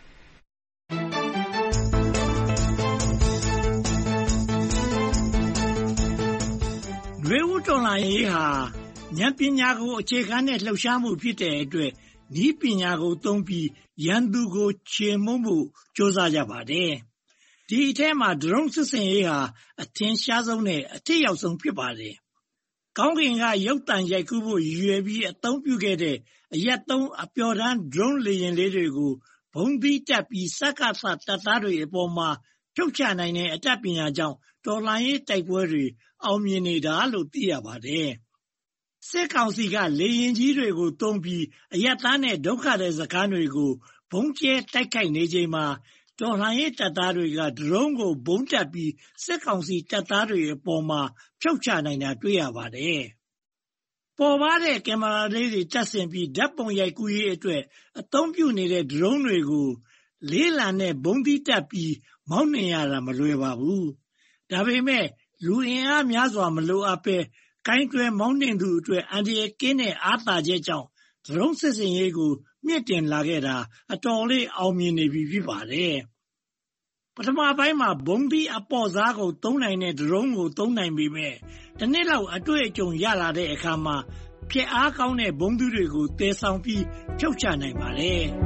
နွေဦးတော်လှန်ရေးဟာဉာဏ်ပညာကိုအခြေခံတဲ့လှုပ်ရှားမှုဖြစ်တဲ့အတွက်နည်းပညာကိုသုံးပြီးရန်သူကိုချေမှုန်းဖို့ကြိုးစားကြပါတယ်။ဒီအထဲမှာ drone စစ်စင်ရေးဟာအထင်ရှားဆုံးနဲ့အထိရောက်ဆုံးဖြစ်ပါတယ်။ကောင်းကင်ကရုပ်သံရိုက်ကူးဖို့ရည်ရွယ်ပြီးအသုံးပြုခဲ့တဲ့အရပ်သုံးအပျော်တမ်း drone လေယာဉ်လေးတွေကိုဘုံသီးတပ်ပြီးစကစတပ်သားတွေအပေါ်မှာဖြုတ်ချနိုင်တဲ့အတတ်ပညာကြောင့်တော်လှန်ရေးတိုက်ပွဲတွေအောင်မြင်နေတာလို့သိရပါတယ်။စစ်ကောင်စီကလေယာဉ်ကြီးတွေကိုသုံးပြီးအရပ်သားနဲ့ဒုက္ခသည်စခန်းတွေကိုဘုံကျဲတိုက်ခိုက်နေချိန်မှာတော်လှန်ရေးတပ်သားတွေက drone ကိုဘုံတက်ပြီးစစ်ကောင်စီတပ်သားတွေအပေါ်မှာဖြုတ်ချနိုင်တာတွေ့ရပါတယ်။ပေါ်ပါတဲ့ကင်မရာလေးတွေတပ်ဆင်ပြီးဓာတ်ပုံရိုက်ကူးရေးအတွက်အသုံးပြုနေတဲ့ drone တွေကိုလေးလံနဲ့ဘုံသီးတပ်ပြီးမောင်းနှင်ရတာမလွယ်ပါဘူး။ဒါပေမဲ့လူအင်အားများစွာမလိုအပ်ပဲကိုင်းတွယ်မောင်းနှင်သူအတွက်အန္တရာယ်ကင်းတဲ့အားသာချက်ကြောင့် drone စစ်စင်ရေးကိုမြင့်တင်လာခဲ့တာအတော်လေးအောင်မြင်နေပြီဖြစ်ပါတယ်။ပထမပိုင်းမှာဘုံသီးအပေါ့စားကိုသုံးနိုင်တဲ့ drone ကိုသုံးနိုင်ပေမဲ့တစ်နှစ်လောက်အတွေ့အကြုံရလာတဲ့အခါမှာဖြစ်အားကောင်းတဲ့ဘုံသီးတွေကိုတည်ဆောင်ပြီးဖြုတ်ချနိုင်ပါတယ်။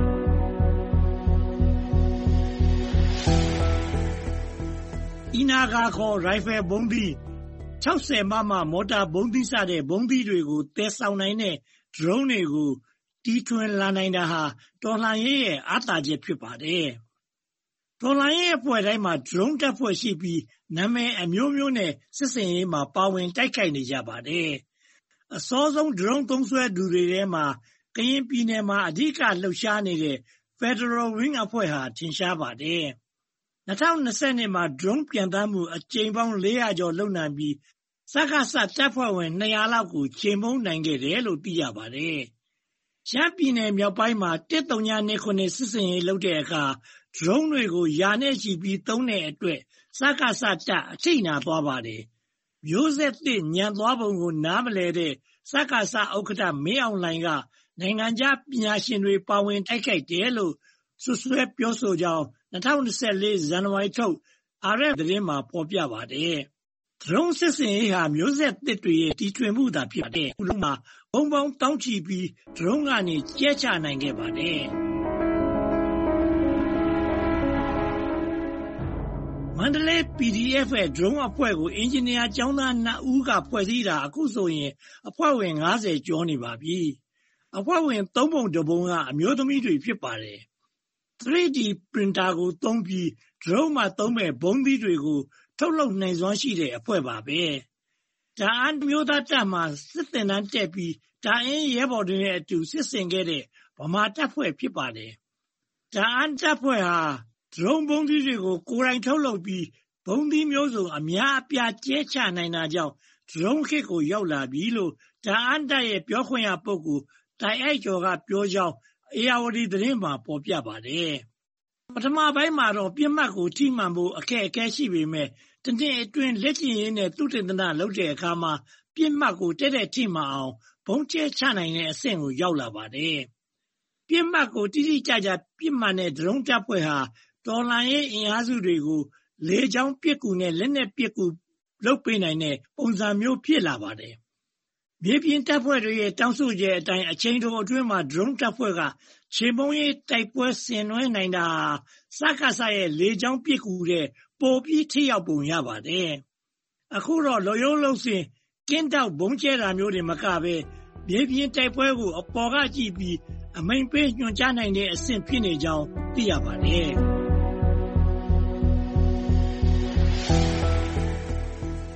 အီနာဂါခေါ်ရိုင်ဖယ်ဘုံသီး60မမမော်တာဘုံသီးစတဲ့ဘုံသီးတွေကိုတည်ဆောင်နိုင်တဲ့ drone တွေကိုတီထွင်လာနိုင်တာဟာတော်လှန်ရေးရဲ့အားသာချက်ဖြစ်ပါတယ်။တော်လှန်ရေးအဖွဲ့တိုင်းမှာ drone တပ်ဖွဲ့ရှိပြီးနာမည်အမျိုးမျိုးနဲ့စစ်စင်ရေးမှာပါဝင်တိုက်ခိုက်နေကြပါတယ်။အစောဆုံး drone သုံးစွဲသူတွေထဲမှာကရင်ပြည်နယ်မှာအဓိကလှုပ်ရှားနေတဲ့ Federal Wing အဖွဲ့ဟာထင်ရှားပါတယ်။2020မှာ drone ပြန်တမ်းမှုအကြိမ်ပေါင်း400ကျော်လုပ်နိုင်ပြီးစကစတပ်ဖွဲ့ဝင်200လောက်ကိုချေမှုန်းနိုင်ခဲ့တယ်လို့သိရပါတယ်။ရှမ်းပြည်နယ်မြောက်ပိုင်းမှာ1029စစ်စင်ရေးလုပ်တဲ့အခါ drone တွေကိုယာနဲ့ချီပြီးသုံးတဲ့အတွက်စကစတပ်အထိနာသွားပါတယ်။မျိုးဆက်သစ်ညံသွားပုံကိုနားမလည်တဲ့စကစဥက္ကဋ္ဌမင်းအောင်လှိုင်ကနိုင်ငံခြားပညာရှင်တွေပါဝင်တိုက်ခိုက်တယ်လို့ဆွဆွဲပြောဆိုကြောင်း2024ဇန်နဝါရီထုတ် RF သတင်းမှာဖော်ပြပါတယ်။ drone စစ်စင်ရေးဟာမျိုးဆက်သစ်တွေရဲ့တီထွင်မှုသာဖြစ်ပါတယ်။အခုလုံးမှာဘုံပေါင်းတောင်းချီပြီး drone ကနေကျဲချနိုင်ခဲ့ပါတယ်။မန္တလေး PDF ရဲ့ drone အဖွဲ့ကိုအင်ဂျင်နီယာကျောင်းသား2ဦးကဖွဲ့စည်းတာအခုဆိုရင်အဖွဲ့ဝင်50ကျော်နေပါပြီ။အဖွဲ့ဝင်3ပုံ1ပုံကအမျိုးသမီးတွေဖြစ်ပါတယ်။ 3D printer ကိုသုံးပြီး drone မှာသုံးမဲ့ဘုံသီးတွေကိုထုတ်လုပ်နိုင်စွမ်းရှိတဲ့အဖွဲ့ပါပဲ။ဒါအန်မျိုးသားတပ်မှစစ်သင်တန်းတက်ပြီးဒါအင်းရဲဘော်တွေနဲ့အတူစစ်ဆင်ခဲ့တဲ့ဗမာတပ်ဖွဲ့ဖြစ်ပါတယ်။ဒါအန်တပ်ဖွဲ့ဟာ drone ဘုံသီးတွေကိုကိုယ်တိုင်ထုတ်လုပ်ပြီးဘုံသီးမျိုးစုံအများအပြားကျဲချနိုင်တာကြောင့် drone ခေတ်ကိုရောက်လာပြီလို့ဒါအန်တပ်ရဲ့ပြောခွင့်ရပုဂ္ဂိုလ်တိုင်အိုက်ကျော်ကပြောကြောင်းဧရာဝတီသတင်းမှာပေါ်ပြပါတယ်။ပထမပိုင်းမှာတော့ပြစ်မှတ်ကိုထိမှန်ဖို့အခက်အခဲရှိပေမဲ့တနည်းအတွင်းလက်ကျင်ရင်းနဲ့သုတေသနလုပ်တဲ့အခါမှာပြစ်မှတ်ကိုတဲ့ထိမှန်အောင်ဘုံကျဲချနိုင်တဲ့အဆင့်ကိုရောက်လာပါတယ်။ပြစ်မှတ်ကိုတိတိကျကျပြစ်မှန်တဲ့ drone တပ်ဖွဲ့ဟာတော်လှန်ရေးအင်အားစုတွေကိုလေကြောင်းပစ်ကူနဲ့လက်နက်ပစ်ကူလုပ်ပေးနိုင်တဲ့ပုံစံမျိုးဖြစ်လာပါတယ်။မြေပြင်တပ်ဖွဲ့တွေရဲ့တောင်းဆိုချက်အတိုင်းအချိန်တိုအတွင်းမှာ drone တပ်ဖွဲ့ကချေမှုန်းရေးတိုက်ပွဲဆင်နွှဲနိုင်တာစကစရဲ့လေကြောင်းပစ်ကူတဲ့ပိုပြီးထိရောက်ပုံရပါတယ်။အခုတော့လော်ရိုးလုံးစင်ကင်းတောက်ဘုံကျဲတာမျိုးတွေမကပဲမြေပြင်တိုက်ပွဲကိုအပေါ်ကကြည့်ပြီးအမိန်ပေးညွှန်ကြားနိုင်တဲ့အဆင့်ဖြစ်နေကြောင်းသိရပါတယ်။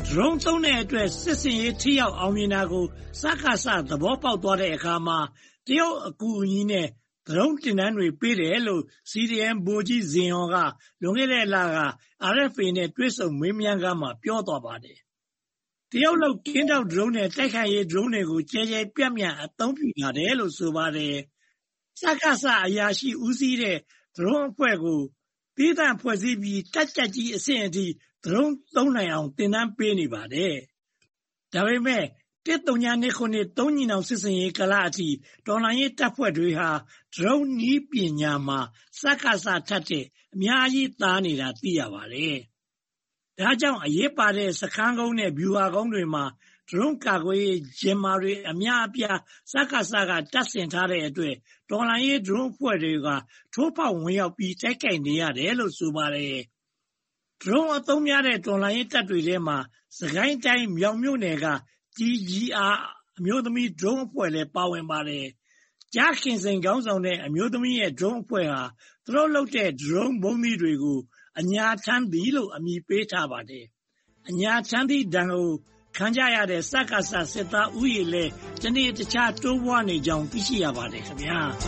ရုန်းသုံးတဲ့အတွက်စစ်စင်ရေးထိရောက်အောင်မြင်တာကိုစကားစသဘောပေါက်သွားတဲ့အခါမှာတရုတ်အကူအညီနဲ့ဒရုန်းတင်တန်းတွေပေးတယ်လို့ CDM ဗိုလ်ကြီးဇင်ဟော်ကလွန်ခဲ့တဲ့လက RFA နဲ့တွေ့ဆုံမေးမြန်းခန်းမှာပြောသွားပါတယ်။တရုတ်လောက်ကင်းထောက်ဒရုန်းနဲ့တိုက်ခိုက်ရေးဒရုန်းတွေကိုကျယ်ကျယ်ပြန့်ပြန့်အသုံးပြုလာတယ်လို့ဆိုပါတယ်။စကားစအရာရှိဦးစီးတဲ့ဒရုန်းအဖွဲ့ကိုသီးသန့်ဖွဲ့စည်းပြီးတက်ကြပ်ကြီးအဆင့်အထိဒရုန်းသုံးနိုင်အောင်တင်တန်းပေးနေပါတယ်။ဒါပေမဲ့1029ခုနှစ်3ညီနောင်စစ်စင်ရေးကာလအထိတော်လှန်ရေးတပ်ဖွဲ့တွေဟာဒရုန်းနည်းပညာမှာစကားစထက်တဲ့အများကြီးသားနေတာသိရပါတယ်။ဒါကြောင့်အရေးပါတဲ့စခန်းကုန်းနဲ့ဗျူဟာကုန်းတွေမှာဒရုန်းကာကွယ်ရေးဂျင်မာတွေအများအပြားစကားစကတပ်ဆင်ထားတဲ့အတွက်တော်လှန်ရေးဒရုန်းအဖွဲ့တွေကထိုးဖောက်ဝင်ရောက်ပြီးတိုက်ခိုက်နေရတယ်လို့ဆိုပါတယ်။ဒရုန်းအသုံးများတဲ့တော်လှန်ရေးတပ်တွေထဲမှာစကိုင်းတိုင်းမြောင်မြို့နယ်ကTGR အမျိုးသမီးဒရုန်းအဖွဲ့လည်းပါဝင်ပါတယ်။ကြားခင်စိန်ခေါင်းဆောင်တဲ့အမျိုးသမီးရဲ့ဒရုန်းအဖွဲ့ဟာသူတို့လုပ်တဲ့ဒရုန်းဘုံသီးတွေကိုအညာထမ်းသည်လို့အမည်ပေးထားပါတယ်။အညာထမ်းသည်ဒဏ်ကိုခံကြရတဲ့စကားစစစ်သားဥယျာဉ်လည်းတနေ့တခြားတိုးပွားနေကြောင်းသိရှိရပါတယ်ခင်ဗျာ။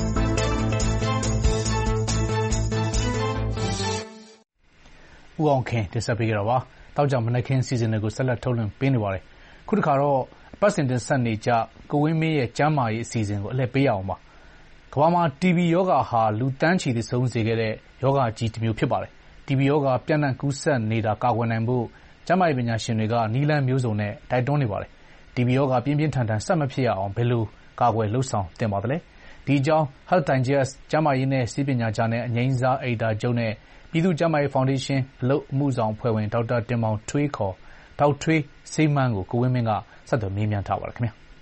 ဦးအောင်ခင်တင်ဆက်ပေးကြတာပါ။တောက်ကြမနက်ခင်းစီစဉ်တွေကိုဆက်လက်ထုတ်လွှင့်ပေးနေပါတယ်။ခုတစ်ခါတော့ပတ်စင်တင်ဆက်နေကြကိုဝင်းမင်းရဲ့ကျမ်းမာရေးအစီအစဉ်ကိုအလှည့်ပေးရအောင်ပါ။ကမ္ဘာမှာ TB ရောဂါဟာလူတန်းချီသေဆုံးစေခဲ့တဲ့ရောဂါကြီးတစ်မျိုးဖြစ်ပါတယ်။ TB ရောဂါပြန့်နှံ့ကူးစက်နေတာကာကွယ်နိုင်ဖို့ကျန်းမာရေးပညာရှင်တွေကနည်းလမ်းမျိုးစုံနဲ့တိုက်တွန်းနေပါတယ်။ TB ရောဂါပြင်းပြင်းထန်ထန်ဆက်မဖြစ်ရအောင်ဘယ်လိုကာကွယ်လုပ်ဆောင်သင့်ပါသလဲ။ဒီအကြောင်း Health Digest ကျန်းမာရေးနဲ့ဆေးပညာဂျာနယ်အငြိမ်းစားအယ်ဒီတာချုပ်နဲ့ပြည်သူ့ကျန်းမာရေးဖောင်ဒေးရှင်းအလုပ်အမှုဆောင်အဖွဲ့ဝင်ဒေါက်တာတင်မောင်ထွေးခေါ်ဒေါက်ထွေးဆေးမန်းကိုကိုဝင်းမင်းကဆက်သွယ်မေးမြန်းထားပါတယ်ခင်ဗျာ။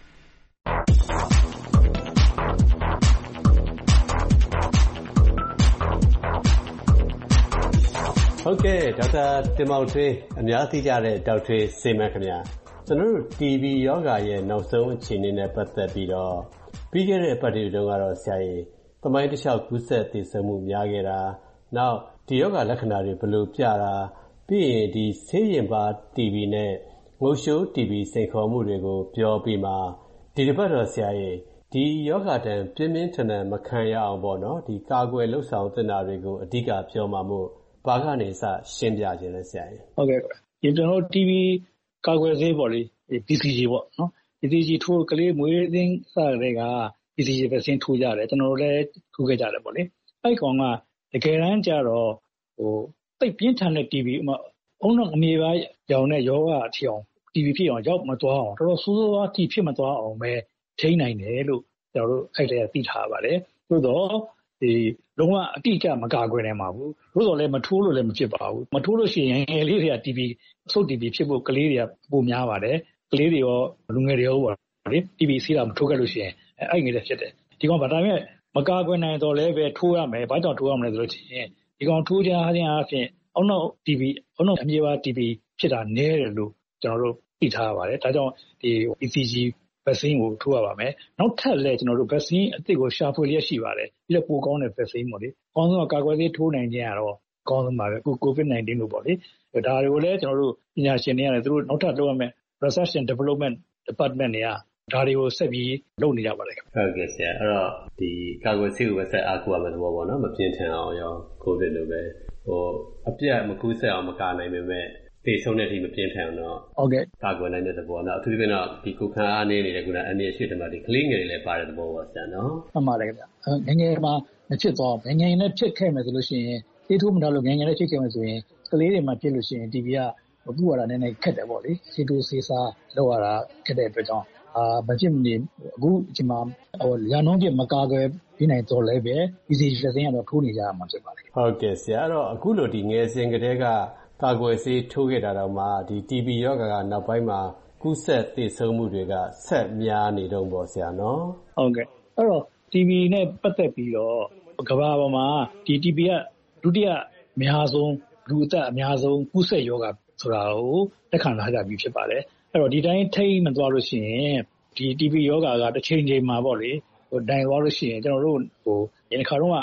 ဟုတ်ကဲ့ဒေါက်တာတင်မောင်ထွေးအများသိကြတဲ့ဒေါက်ထွေးဆေးမန်းခင်ဗျာ။ကျွန်တော်တို့ TB ရောဂါရဲ့နောက်ဆုံးအခြေအနေနဲ့ပတ်သက်ပြီးတော့ပြီးခဲ့တဲ့ပတ်တွေတုန်းကတော့ဆရာကြီးသမိုင်းတစ်လျှောက်ကူးစက်သေဆုံးမှုများခဲ့တာနောက်ဒီရောဂါလက္ခဏာတွေဘယ်လိုပြတာပြီးရင်ဒီဆေးရင်ပါ TB နဲ့ငုတ်ရှိုး TB စိန်ခေါ်မှုတွေကိုပြောပြီးမှဒီတစ်ပတ်တော့ဆရာကြီးဒီယောဂတံပြင်းပြင်းထန်ထန်မခံရအောင်ပေါ့နော်ဒီကာကွယ်လှုပ်ဆောင်သင့်တာတွေကိုအဓိကပြောမှာမို့ဘာကနေစရှင်းပြခြင်းလဲဆရာကြီးဟုတ်ကဲ့ဒီကျွန်တော် TB ကာကွယ်ဆေးပေါ့လေ BCG ပေါ့နော် BCG ထိုးကလေးမွေးရင်းစတဲ့က BCG ပဲဆင်းထိုးကြတယ်ကျွန်တော်တို့လည်းထိုးခဲ့ကြတယ်ပေါ့လေအဲ့ကောင်ကတကယ်တမ်းကျတော့တိတ်ပြင်းထန်တဲ့ TB အုံနောက်အမြေပါရောင်တဲ့ယောဂအထီအောင် TB ဖြစ်အောင်ရောက်မသွားအောင်တော်တော်ဆိုးဆိုးဝါးတီဖြစ်မသွားအောင်ပဲထိန်းနိုင်တယ်လို့ကျွန်တော်တို့အဲ့တည်းကသိထားပါတယ်သို့တော့ဒီလုံးဝအတိအကျမကာကွယ်နိုင်ပါဘူးသို့တော်လည်းမထိုးလို့လည်းမဖြစ်ပါဘူးမထိုးလို့ရှိရင်ငယ်လေးတွေက TB အဆုတ် TB ဖြစ်ဖို့ကလေးတွေကပိုများပါတယ်ကလေးတွေရောလူငယ်တွေရောပေါ့လေ TB စီးတာမထိုးခဲ့လို့ရှိရင်အဲ့ငယ်တွေဖြစ်တယ်ဒီကောင်ဗဒါပေမဲ့မကာကွယ်နိုင်တော့လည်းပဲထိုးရမယ်ဘာကြောင့်ထိုးရမလဲဆိုလို့ရှိရင်ဒီကောင်ထိုးခြင်းအားဖြင့်အောက်နောက် TB အောက်နောက်အမြေပါ TB ဖြစ်တာနည်းတယ်လို့ကျွန်တော်တို့သိထားပါတယ်ဒါကြောင့်ဒီ BCG ဗက်ဆီင်းကိုထိုးရပါမယ်နောက်ထပ်လည်းကျွန်တော်တို့ဗက်ဆီင်းအသစ်ကိုရှာဖွေလျက်ရှိပါတယ်ပြီးတော့ပိုကောင်းတဲ့ဗက်ဆီင်းပေါ့လေအကောင်းဆုံးကာကွယ်ဆေးထိုးနိုင်ခြင်းကတော့အကောင်းဆုံးပါပဲအခု COVID-19 လို့ပေါ့လေဒါတွေကိုလည်းကျွန်တော်တို့ပညာရှင်တွေရတယ်သူတို့နောက်ထပ်လုပ်ရမယ် Research and Development Department တွေကဒါတွေကိုဆက်ပြီးလုပ်နေကြပါတယ်ဟုတ်ကဲ့ဆရာအဲ့တော့ဒီကာကွယ်ဆေးကိုပဲဆက်အားကိုးရမယ်သဘောပေါ့နော်မပြင်းထန်အောင်ရော COVID လို့ပဲအပြတ်မကူးစက်အောင်မကာနိုင်ပေမဲ့သေဆုံးတဲ့အထိမပြင်းထန်အောင်တော့ဟုတ်ကဲ့ကာကွယ်နိုင်တဲ့သဘောနော်အထူးသဖြင့်တော့ဒီကိုခံအားနေနေတဲ့ကုနာအနေအရှိတမှာဒီကလေးငယ်တွေလည်းပါတဲ့သဘောပေါ့ဆရာနော်မှန်ပါတယ်ခင်ဗျငယ်ငယ်မှာမဖြစ်သွားငယ်ငယ်နဲ့ဖြစ်ခဲ့မယ်ဆိုလို့ရှိရင်သေထိုးမထားလို့ငယ်ငယ်နဲ့ဖြစ်ခဲ့မယ်ဆိုရင်ကလေးတွေမှာဖြစ်လို့ရှိရင် TB ကပူရတာနည်းနည်းခက်တယ်ပေါ့လေသေထိုးဆေးစားလောက်ရတာခက်တဲ့အတွက်ကြောင့်မဖြစ်မနေအခုအချိန်မှာရာနှုန်းပြမကာကွယ်ပြီးနိုင်တော့လည်းပဲ BCG ဗက်ဆီင်းကတော့ထိုးနေကြရမှာဖြစ်ပါတယ်ဟုတ်ကဲ့ဆရာအဲ့တော့အခုလိုဒီငယ်စဉ်ကတည်းကကာကွယ်ဆေးထိုးခဲ့တာတော့မှဒီ TB ရောဂါကနောက်ပိုင်းမှာကူးစက်သေဆုံးမှုတွေကဆက်များနေတော့ပေါ့ဆရာနော်ဟုတ်ကဲ့အဲ့တော့ TB နဲ့ပတ်သက်ပြီးတော့ကမ္ဘာပေါ်မှာဒီ TB ကဒုတိယအများဆုံးလူအသက်အများဆုံးကူးစက်ရောဂါဆိုတာကိုလက်ခံထားကြပြီးဖြစ်ပါတယ်အဲ့တော့ဒီတိုင်းထိမသွားလို့ရှိရင်ဒီ TB ရောဂါကတစ်ချိန်ချိန်မှာပေါ့လေဒိုင်သွားလို့ရှိရင်ကျွန်တော်တို့ယနေ့ခါတော့က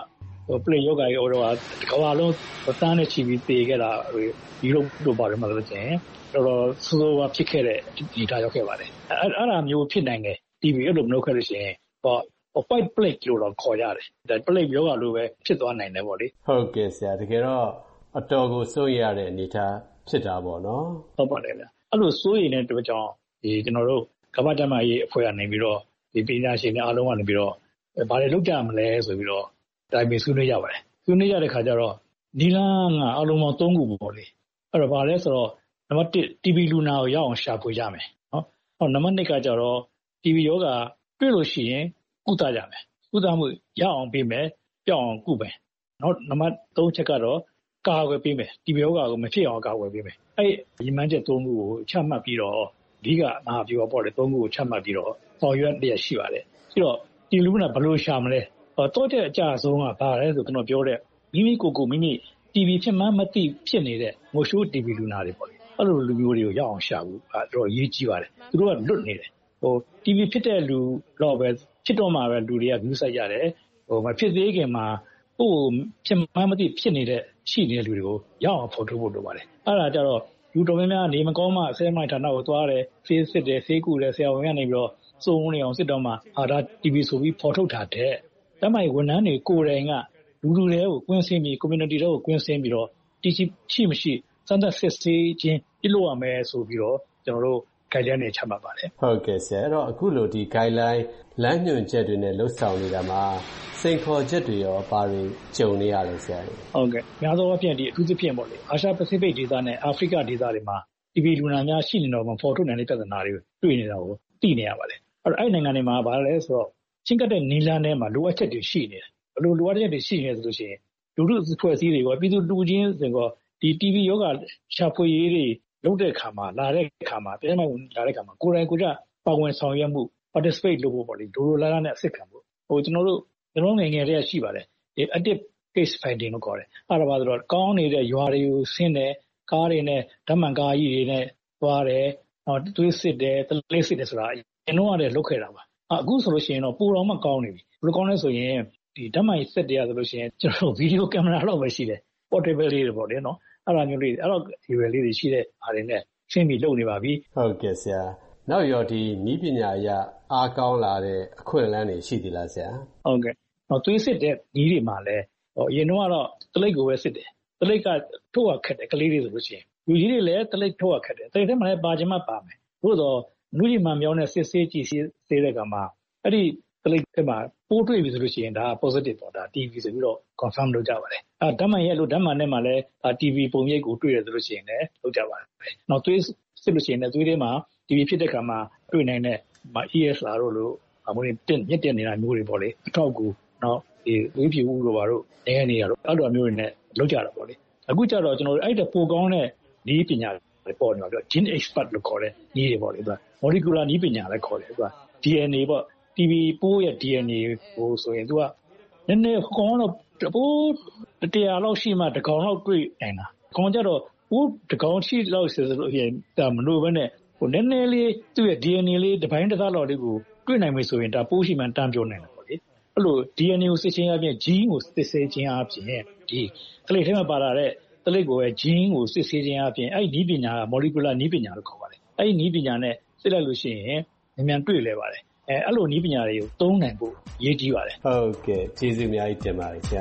ပလိပ်ယောဂါကြီးတော့ကမ္ဘာလုံးတန်းနဲ့ချီပြီးသေခဲ့တာဒီလိုတို့ပါတယ်မှာလို့ကျင်တော်တော်ဆိုးဆိုးဝါးဖြစ်ခဲ့တဲ့ဒီထားရောက်ခဲ့ပါတယ်အဲ့ဒါမျိုးဖြစ်နိုင်တယ် TB အဲ့လိုမလုပ်ခဲ့လို့ရှိရင်white plague လို့တော့ခေါ်ရတယ်ဒါ plague ယောဂါလိုပဲဖြစ်သွားနိုင်တယ်ပေါ့လေဟုတ်ကဲ့ဆရာတကယ်တော့အတော်ကိုစိုးရတဲ့အနေထားဖြစ်တာပေါ့နော်ဟုတ်ပါတယ်ဗျအဲ့လိုစိုးရိမ်တဲ့အတွက်ကြောင့်ဒီကျွန်တော်တို့ကမ္ဘာ့ကျန်းမာရေးအဖွဲ့ကနေပြီးတော့ဒီပညာရှင်တွေအားလုံးကနေပြီးတော့ဘာတွေလုပ်ကြမလဲဆိုပြီးတော့တိုင်ပင်ဆွေးနွေးကြပါတယ်ဆွေးနွေးရတဲ့ခါကျတော့နီလန်းကအားလုံးပေါင်း3ခုပေါ့လေအဲ့တော့ဘာလဲဆိုတော့နံပါတ်1 TB လူနာကိုရအောင်ရှာဖွေကြမယ်နော်ဟောနံပါတ်2ကကျတော့ TB ယောဂါတွေ့လို့ရှိရင်ကုသကြမယ်ကုသမှုရအောင်ပေးမယ်ပြောင်းအောင်ကုမယ်နော်နံပါတ်3ချက်ကတော့ကာကွယ်ပေးမယ် TB ယောဂါကိုမဖြစ်အောင်ကာကွယ်ပေးမယ်အဲ့ဒီမှန်းချက်3ခုကိုချမှတ်ပြီးတော့ဒီကမဟာဗျူဟာပေါ့လေ3ခုကိုချမှတ်ပြီးတော့ဆောင်ရွက်ရရှိပါတယ်ပြီးတော့ဒီလူကဘယ်လိုရှာမလဲတော့တဲ့အကြအဆုံးကဘာလဲဆိုကျွန်တော်ပြောတဲ့မိမိကိုမိမိ TB ဖြစ်မှမသိဖြစ်နေတဲ့ငိုရှိုး TB လူနာတွေပေါ့လေအဲ့လိုလူမျိုးတွေကိုရအောင်ရှာဖို့တော့ရေးကြည့်ပါတယ်သူတို့ကလွတ်နေတယ်TB ဖြစ်တဲ့လူတော့ပဲဖြစ်တော့မှပဲလူတွေက view ဆိုင်ရတယ်မဖြစ်သေးခင်မှာဖြစ်မှမသိဖြစ်နေတဲ့ရှိနေတဲ့လူတွေကိုရအောင်ဖော်ထုတ်ဖို့လိုပါတယ်အဲ့ဒါကြတော့လူတော်များများနေမကောင်းမှဆဲမိုက်ဌာနကိုသွားတယ်ဆေးစစ်တယ်ဆေးကုတယ်ဆရာဝန်ကနေပြီးတော့စုံနေအောင်စစ်တော့မှဒါ TB ဆိုပြီးဖော်ထုတ်တာတဲ့တမိုင်ဝန်ထမ်းတွေကိုယ်တိုင်ကလူတွေကိုကွင်းဆင်းပြီး community တွေကိုကွင်းဆင်းပြီးတော့တီရှိမရှိစမ်းသပ်စစ်ဆေးခြင်းပြုလုပ်ရမယ်ဆိုပြီးတော့ကျွန်တော်တို့ guideline တွေချမှတ်ပါတယ်ဟုတ်ကဲ့ဆရာအဲ့တော့အခုလိုဒီ guideline လမ်းညွှန်ချက်တွေနဲ့လှုပ်ဆောင်နေတာမှာစိန်ခေါ်ချက်တွေရောဘာတွေကြုံနေရလဲဆရာဟုတ်ကဲ့များသောအားဖြင့်ဒီအထူးသဖြင့်ပေါ့လေအာရှပစိဖိတ်ဒေသနဲ့အာဖရိကဒေသတွေမှာ TB လူနာများရှိနေတော့မှဖော်ထုတ်နိုင်တဲ့ပြဿနာတွေတွေ့နေတာကိုသိနေရပါတယ်အဲ့နိုင်ငံတွေမှာဘာလဲဆိုတော့ချင်းကတဲ့နီလန်းထဲမှာလိုအပ်ချက်တွေရှိနေတယ်ဘယ်လိုလိုအပ်ချက်တွေရှိနေဆိုလို့ရှိရင်လူထုအဖွဲ့အစည်းတွေကပြည်သူလူချင်းဆိုတော့ဒီ TB ယောဂရှာဖွေရေးတွေလုပ်တဲ့အခါမှာလာတဲ့အခါမှာပြန်မှလာတဲ့အခါမှာကိုယ်တိုင်ကိုယ်ကျပါဝင်ဆောင်ရွက်မှု participate လုပ်ဖို့ပေါ့လေဒိုလိုလာနဲ့အစစ်ခံဖို့ကျွန်တော်ငယ်ငယ်တည်းကရှိပါတယ်ဒီ active case finding လို့ခေါ်တယ်အဲ့ဒါပါဆိုတော့ကောင်းနေတဲ့ရွာတွေကိုဆင်းတယ်ကားတွေနဲ့ဓာတ်မှန်ကားကြီးတွေနဲ့သွားတယ်သွေးစစ်တယ်တလေးစစ်တယ်ဆိုတာကျွန်တော်ကလည်းလုပ်ခဲ့တာပါအခုဆိုလို့ရှိရင်တော့ပိုတော်မှကောင်းနေပြီဘယ်လိုကောင်းလဲဆိုရင်ဒီဓာတ်မှန်စစ်တရားဆိုလို့ရှိရင်ကျွန်တော်ဗီဒီယိုကင်မရာတော့ပဲရှိတယ် portable လေးတွေပေါ့လေနော်အဲ့လိုမျိုးလေးအဲ့တော့ဒီဝယ်လေးတွေရှိတဲ့အားတွေနဲ့ရှင်းပြီးလုပ်နေပါပြီဟုတ်ကဲ့ဆရာနောက်ရောဒီနည်းပညာအရအားကောင်းလာတဲ့အခွင့်အလမ်းတွေရှိသေးလားဆရာဟုတ်ကဲ့သွေးစစ်တဲ့နည်းတွေမှာလည်းအရင်တော့တလိပ်ကိုပဲစစ်တယ်တလိပ်ကထုတ်ရခက်တယ်ကလေးတွေဆိုလို့ရှိရင်လူကြီးတွေလည်းတလိပ်ထုတ်ရခက်တယ်တလိပ်ထဲမှာလည်းပါချင်မှပါမယ်သို့တော့နူးရီမှန်မြောင်းနဲ့စစ်ဆေးကြည့်ဆေးတဲ့ကမှာအဲ့ဒီတလိပ်ထဲမှာပိုးတွေ့ပြီဆိုလို့ရှိရင်ဒါ positive ပေါ့ဒါ TB ဆိုပြီးတော့ confirm လုပ်ကြပါတယ်ဓာတ်မှန်ရဲ့လို့ဓာတ်မှန်နဲ့မှလည်းTB ပုံရိပ်ကိုတွေ့ရဆိုလို့ရှိရင်လည်းလုပ်ကြပါတယ်နောက်သွေးစစ်လို့ရှိရင်လည်းသွေးထဲမှာ TB ဖြစ်တဲ့ခါမှာတွေ့နိုင်တဲ့ ES လာတို့လို့အမွေမြင့်တက်နေတာမျိုးတွေပေါ့လေအထောက်ကူနောက်ဒီသွေးဖြူဦးတို့ဘာတို့နေရတော့အဲ့လိုမျိုးတွေနဲ့လုပ်ကြတာပေါ့လေအခုကျတော့ကျွန်တော်တို့အဲ့တဲ့ပိုကောင်းတဲ့နည်းပညာတွေပေါ်နေပါတော့ gene expert လို့ခေါ်တဲ့နည်းတွေပေါ့လေသူက molecular နည်းပညာလည်းခေါ်တယ်သူက DNA ပေါ့ TB ပိုးရဲ့ DNA ကိုဆိုရင်သူကနည်းနည်းကောင်းတော့ပိုး100လောက်ရှိမှတစ်ကောင်လောက်တွေ့နိုင်တာခေါင်းကျတော့ပိုးတစ်ကောင်ရှိလောက်ဆိုလို့ရှိရင်ဒါမလို့ပဲနဲ့ဟိုနည်းနည်းလေးသူ့ရဲ့ DNA လေးတစ်ပိုင်းတစ်သားလောက်လေးကိုတွေ့နိုင်ပြီဆိုရင်ဒါပိုးရှိမှတန်းပြောနိုင်တယ်ပေါ့လေအဲ့လို DNA ကိုစစ်ချင်းအပြင် gene ကိုစစ်ဆေးခြင်းအပြင်ဒီကလေးထဲမှာပါလာတဲ့တလိပ်ကိုပဲ gene ကိုစစ်ဆေးခြင်းအပြင်အဲ့ဒီနည်းပညာက molecular နည်းပညာလို့ခေါ်ပါတယ်အဲ့ဒီနည်းပညာနဲ့စစ်လိုက်လို့ရှိရင်မြန်တွေ့လဲပါတယ်အဲ့လိုနည်းပညာတွေကိုသုံးနိုင်ဖို့ရည်ကြီးပါတယ်ဟုတ်ကဲ့ကျေးဇူးအများကြီးတင်ပါတယ်ဆရာ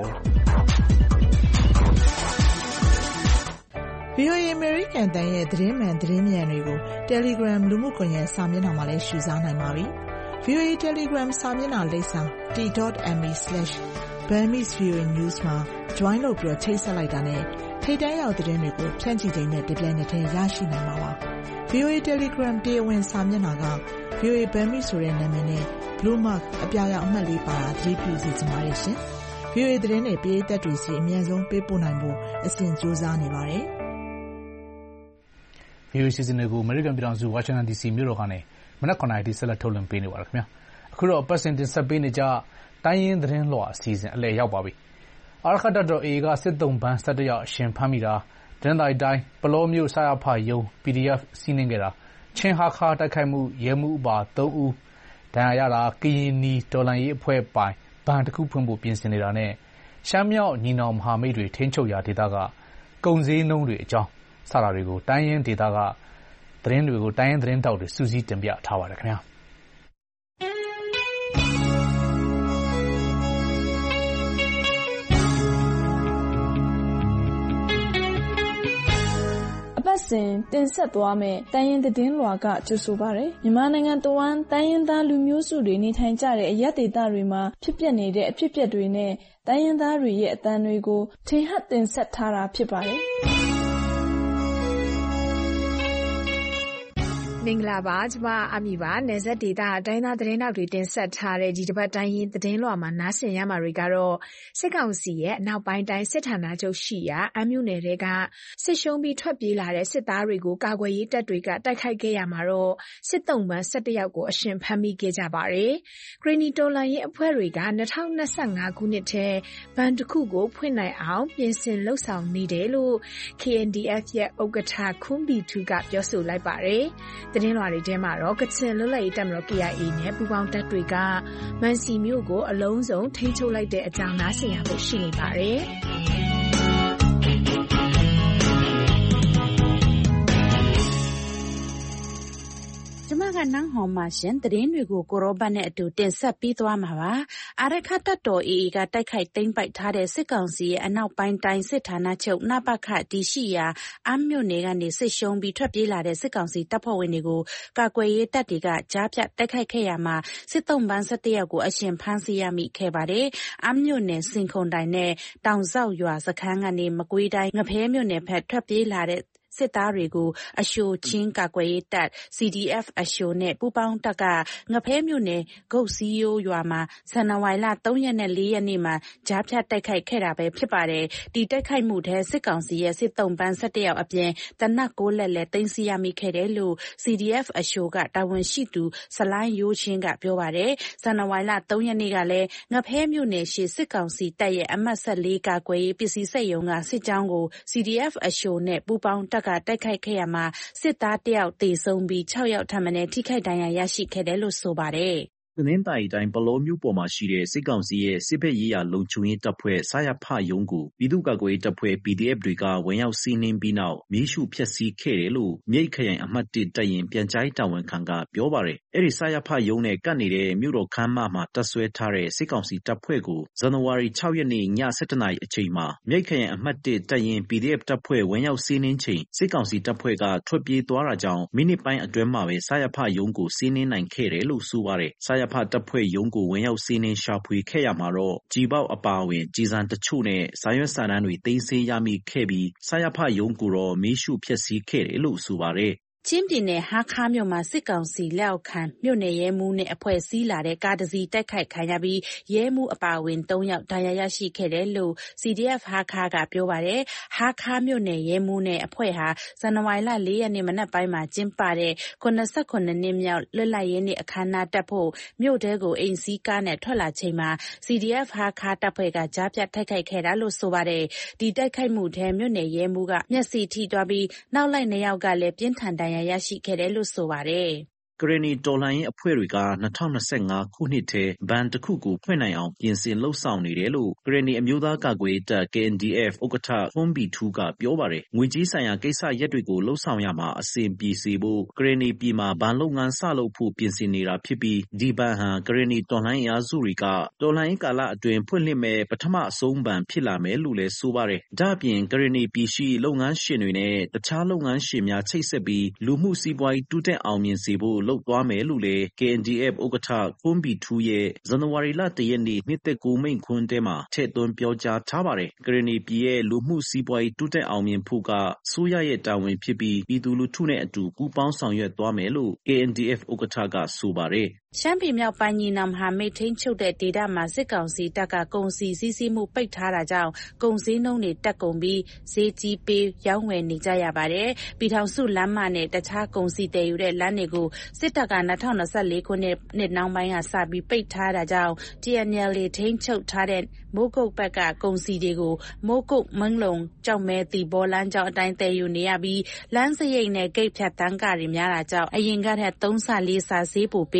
VOA American တန်ရဲ့သတင်းမှန်သတင်းမြန်တွေကို Telegram လူမှုကွန်ရက်စာမျက်နှာမှာလည်းရှုစားနိုင်ပါပြီ။ VOA Telegram စာမျက်နှာလိပ်စာ t.me/Burmese-VOA-News မှာ join လုပ်ပြီးချိတ်ဆက်လိုက်တာနဲ့ထိပ်တန်းရောက်သတင်းတွေကိုဖြန့်ချိချိန်နဲ့ဒီပြိုင်နက်ထဲရရှိနိုင်ပါပါ။ VOA Telegram တရားဝင်စာမျက်နှာက VOA Burmese ဆိုတဲ့နာမည်နဲ့ Blue Mark အပြာရောင်အမှတ်လေးပါတာသတိပြုစီချင်ပါတယ်ရှင်။ VOA သတင်းတွေပရိသတ်တွေစီအမြန်ဆုံးပေးပို့နိုင်ဖို့အစဉ်ကြိုးစားနေပါတယ်။ VOA စီစဉ်တွေကို American ပြည်ထောင်စု Washington DC မြို့တော်ကနေမနက် 9:00 နာရီထိဆက်လက်ထုတ်လွှင့်ပေးနေပါတယ်ခင်ဗျာ။အခုတော့ပတ်စဉ်တင်ဆက်ပေးနေကြတိုင်းရင်းသတင်းလွှာအစီအစဉ်အလယ်ရောက်ပါပြီ။အာရခတ်တပ်တော် AA ကစစ်သုံ့ပန်း17ယောက်အရှင်ဖမ်းမိတာတနင်္သာရီတိုင်းပလောမြို့စရဖရုံး PDF စီးနင်းခဲ့တာချင်းဟာခါတိုက်ခိုက်မှုရဲမှုအပါ3ဦးဒဏ်ရာရတာကရင်နီတော်လှန်ရေးအဖွဲ့ပိုင်ဘဏ်တစ်ခုဖွင့်ဖို့ပြင်ဆင်နေတာနဲ့ရှမ်းမြောက်ညီနောင်မဟာမိတ်တွေထိန်းချုပ်ရာဒေသကကုန်ဈေးနှုန်းတွေအကြောင်းစတာတွေကိုတိုင်းရင်းဒေသကသတင်းတွေကိုတိုင်းရင်းသတင်းတောက်တွေစူးစီးတင်ပြထားပါတယ်ခင်ဗျာစဉ်တင်ဆက်သွားမယ်တိုင်းရင်းသတင်းလွှာကကြိုဆိုပါရယ်မြန်မာနိုင်ငံတဝန်းတိုင်းရင်းသားလူမျိုးစုတွေနေထိုင်ကြတဲ့အရပ်ဒေသတွေမှာဖြစ်ပျက်နေတဲ့အဖြစ်အပျက်တွေနဲ့တိုင်းရင်းသားတွေရဲ့အသံတွေကိုထင်ဟပ်တင်ဆက်ထားတာဖြစ်ပါတယ်မင်္ဂလာပါကျမအမီပါနယ်စပ်ဒေသအတိုင်းသားသတင်းတောက်တွေတင်ဆက်ထားတဲ့ဒီတစ်ပတ်တိုင်းရင်းသတင်းလွှာမှာနားဆင်ရမှာတွေကတော့စစ်ကောင်စီရဲ့အနောက်ပိုင်းတိုင်းစစ်ဌာနချုပ်ရှိရာအမ်းမြို့နယ်တွေကစစ်ရှုံးပြီးထွက်ပြေးလာတဲ့စစ်သားတွေကိုကာကွယ်ရေးတပ်တွေကတိုက်ခိုက်ခဲ့ရမှာတော့စစ်သုံ့ပန်း17ယောက်ကိုအရှင်ဖမ်းမိခဲ့ကြပါတယ်။ဂရီနီတိုလန်ရဲ့အဖွဲ့တွေက2025ခုနှစ်ထဲဘန်တစ်ခုကိုဖွင့်နိုင်အောင်ပြင်ဆင်လှုပ်ဆောင်နေတယ်လို့ KNDF ရဲ့ဥက္ကဋ္ဌခွန်းဘီထူကပြောဆိုလိုက်ပါတယ်။သတင်းလွှာတွေထဲမှာတော့ကချင်လွတ်လပ်ရေးတပ်မတော် KIA နဲ့ပူးပေါင်းတပ်တွေကမန်စီမြို့ကိုအလုံးစုံထိန်းချုပ်လိုက်တဲ့အကြောင်းနားဆင်ရဖို့ရှိနေပါတယ်။ကျမကနန်းဟော်မှာရှင်သတင်းတွေကိုကိုရောဘတ်နဲ့အတူတင်ဆက်ပြီးသွားမှာပါအာရခတပ်တော် AA ကတိုက်ခိုက်သိမ်းပိုက်ထားတဲ့စစ်ကောင်စီရဲ့အနောက်ပိုင်းတိုင်းစစ်ဌာနချုပ်နပခတရှိရာအမ်းမြို့နယ်ကနေစစ်ရှုံးပြီးထွက်ပြေးလာတဲ့စစ်ကောင်စီတပ်ဖွဲ့ဝင်တွေကိုကာကွယ်ရေးတပ်တွေကကြားဖြတ်တိုက်ခိုက်ခဲ့ရမှာစစ်သုံ့ပန်း17ယောက်ကိုအရှင်ဖမ်းဆီးရမိခဲ့ပါတယ်အမ်းမြို့နယ်စင်ခုံတိုင်နဲ့တောင်ဆောက်ရွာစခန်းကနေမကွေးတိုင်းငဖဲမြို့နယ်ဖက်ထွက်ပြေးလာတဲ့စစ်သားတွေကိုအရှိုချင်းကာကွယ်ရေးတပ် CDF အရှိုနဲ့ပူးပေါင်းတပ်ကငဖဲမြို့နယ်ဂုတ်စီယိုရွာမှာဇန်နဝါရီလ3ရက်နဲ့4ရက်နေ့မှာကြားဖြတ်တိုက်ခိုက်ခဲ့တာပဲဖြစ်ပါတယ်ဒီတိုက်ခိုက်မှုထဲစစ်ကောင်စီရဲ့စစ်သုံ့ပန်း17ယောက်အပြင်တနက်6လက်လည်းသိမ်းဆည်းရမိခဲ့တယ်လို့ CDF အရှိုကတာဝန်ရှိသူဆလိုင်းရိုးချင်းကပြောပါတယ်ဇန်နဝါရီလ3ရက်နေ့ကလည်းငဖဲမြို့နယ်ရှိစစ်ကောင်စီတပ်ရဲ့အမှတ်14ကာကွယ်ရေးပစ္စည်းစိတ်ရုံကစစ်ကြောင်းကို CDF အရှိုနဲ့ပူးပေါင်းတပ်ကတိုက်ခိုက်ခဲ့ရမှာစစ်သား1ယောက်သေဆုံးပြီး6ယောက်ထပ်မံထိခိုက်ဒဏ်ရာရရှိခဲ့တယ်လို့ဆိုပါတယ်တနင်္သာရီတိုင်းပလောမြို့ပေါ်မှာရှိတဲ့စစ်ကောင်စီရဲ့စစ်ဘက်ရေးရာလုံခြုံရေးတပ်ဖွဲ့စရဖရုံးကိုပြည်သူ့ကာကွယ်ရေးတပ်ဖွဲ့ PDF တွေကဝင်ရောက်စီးနင်းပြီးနောက်မီးရှို့ဖျက်ဆီးခဲ့တယ်လို့မြိတ်ခရိုင်အမှတ်1တပ်ရင်ပြန်ကြားရေးတာဝန်ခံကပြောပါတယ်။အဲ့ဒီစရဖရုံးနဲ့ကပ်နေတဲ့မြို့တော်ခမ်းမမှာတပ်ဆွဲထားတဲ့စစ်ကောင်စီတပ်ဖွဲ့ကိုဇန်နဝါရီ6ရက်နေ့ည7:00နာရီအချိန်မှာမြိတ်ခရိုင်အမှတ်1တပ်ရင် PDF တပ်ဖွဲ့ဝင်ရောက်စီးနင်းချိန်စစ်ကောင်စီတပ်ဖွဲ့ကထွက်ပြေးသွားတာကြောင့်မိနစ်ပိုင်းအတွင်းမှာပဲစရဖရုံးကိုစီးနင်းနိုင်ခဲ့တယ်လို့ဆိုပါတယ်။စရဖတပ်ဖွဲ့ရုံးကိုဝင်ရောက်စီးနင်းရှာဖွေခဲ့ရမှာတော့ကြီးပေါက်အပါအဝင်ကြီးစံတချို့နဲ့ဇာရွက်စာတမ်းတွေသိမ်းဆည်းရမိခဲ့ပြီးစရဖရုံးကိုတော့မီးရှို့ဖျက်ဆီးခဲ့တယ်လို့ဆိုပါတယ်ချင်းပြည်နယ်ဟာခါမြို့မှာစစ်ကောင်စီလက်အောက်ခံမြို့နယ်ရဲမှုနဲ့အဖွဲ့စည်းလာတဲ့ကားတစ်စီးတိုက်ခိုက်ခံရပြီးရဲမှုအပါအဝင်3ယောက်ဒဏ်ရာရရှိခဲ့တယ်လို့ CDF ဟာခါကပြောပါတယ်။ဟာခါမြို့နယ်ရဲမှုနဲ့အဖွဲ့ဟာဇန်နဝါရီလ4ရက်နေ့မနက်ပိုင်းမှာကျင်းပတဲ့89နှစ်မြောက်လွတ်လပ်ရေးနေ့အခမ်းအနားတက်ဖို့မြို့တဲကိုအိမ်စီးကားနဲ့ထွက်လာချိန်မှာ CDF ဟာခါတပ်ဖွဲ့ကကြားဖြတ်တိုက်ခိုက်ခဲ့တာလို့ဆိုပါတယ်။ဒီတိုက်ခိုက်မှုထဲမြို့နယ်ရဲမှုကမျက်စိထိသွားပြီးနောက်လိုက်2ယောက်ကလည်းပြင်းထန်ဒဏ်ရာရရှိခဲ့တယ်လို့ဆိုပါတယ်။ကရနီတော်လှန်ရေးအဖွဲ့တွေက2025ခုနှစ်ထဲဘန်တစ်ခုကိုဖွင့်နိုင်အောင်ပြင်ဆင်လှုပ်ဆောင်နေတယ်လို့ကရနီအမျိုးသားကာကွယ်ရေးတပ် KNDF ဥက္ကဋ္ဌခွန်းဘီထူကပြောပါတယ်။ငွေကြေးဆိုင်ရာကိစ္စရပ်တွေကိုလှုပ်ဆောင်ရမှာအစဉ်ပြေစေဖို့ကရနီပြည်မှာဘန်လုပ်ငန်းစလုပ်ဖို့ပြင်ဆင်နေတာဖြစ်ပြီးဒီဘန်ဟန်ကရနီတော်လှန်ရေးအားစုတွေကတော်လှန်ရေးကာလအတွင်းဖွင့်လှစ်မဲ့ပထမအဆုံးဘန်ဖြစ်လာမယ်လို့လည်းဆိုပါတယ်။ဒါ့အပြင်ကရနီပြည်ရှိလုပ်ငန်းရှင်တွေနဲ့တခြားလုပ်ငန်းရှင်များချိတ်ဆက်ပြီးလူမှုစီးပွားရေးတိုးတက်အောင်မြင်စေဖို့လုပ်သွားမယ်လို့လည်း KNDF ဥက္ကဋ္ဌခွန်းဘီထူရဲ့ဇန်နဝါရီလ1ရက်နေ့နှစ်သက်ကူမိန့်ခွန်းထဲမှာထည့်သွင်းပြောကြားထားပါတယ်။ကရနီပြည်ရဲ့လူမှုစီးပွားရေးတိုးတက်အောင်မြင်ဖို့ကဆိုရရဲ့တာဝန်ဖြစ်ပြီးပြည်သူလူထုနဲ့အတူပူးပေါင်းဆောင်ရွက်သွားမယ်လို့ KNDF ဥက္ကဋ္ဌကဆိုပါတယ်။ရှမ်းပြည်မြောက်ပိုင်းညီနောင်မဟာမိတ်ထိန်းချုပ်တဲ့ဒေသမှာစစ်ကောင်စီတပ်ကကုန်စည်စီးဆင်းမှုပိတ်ထားတာကြောင့်ကုန်စည်နှုန်းတွေတက်ကုန်ပြီးဈေးကြီးပေးရောင်းဝယ်နေကြရပါတယ်။ပြည်ထောင်စုလမ်းမနဲ့တခြားကုန်စည်တည်ယူတဲ့လမ်းတွေကိုစစ်တပ်က2024ခုနှစ်နောက်ပိုင်းကစပြီးပိတ်ထားတာကြောင့် TNL ထိန်းချုပ်ထားတဲ့မိုးကုတ်ဘက်ကကုန်စည်တွေကိုမိုးကုတ်မန်းလုံကြောက်မဲတီဘောလမ်းကြောင်းအတိုင်းတည်ယူနေရပြီးလမ်းစရိတ်နဲ့ဂိတ်ဖြတ်တန်းကားတွေများတာကြောင့်အရင်ကထက်3ဆ4ဆဈေးပိုပေးနေကြရ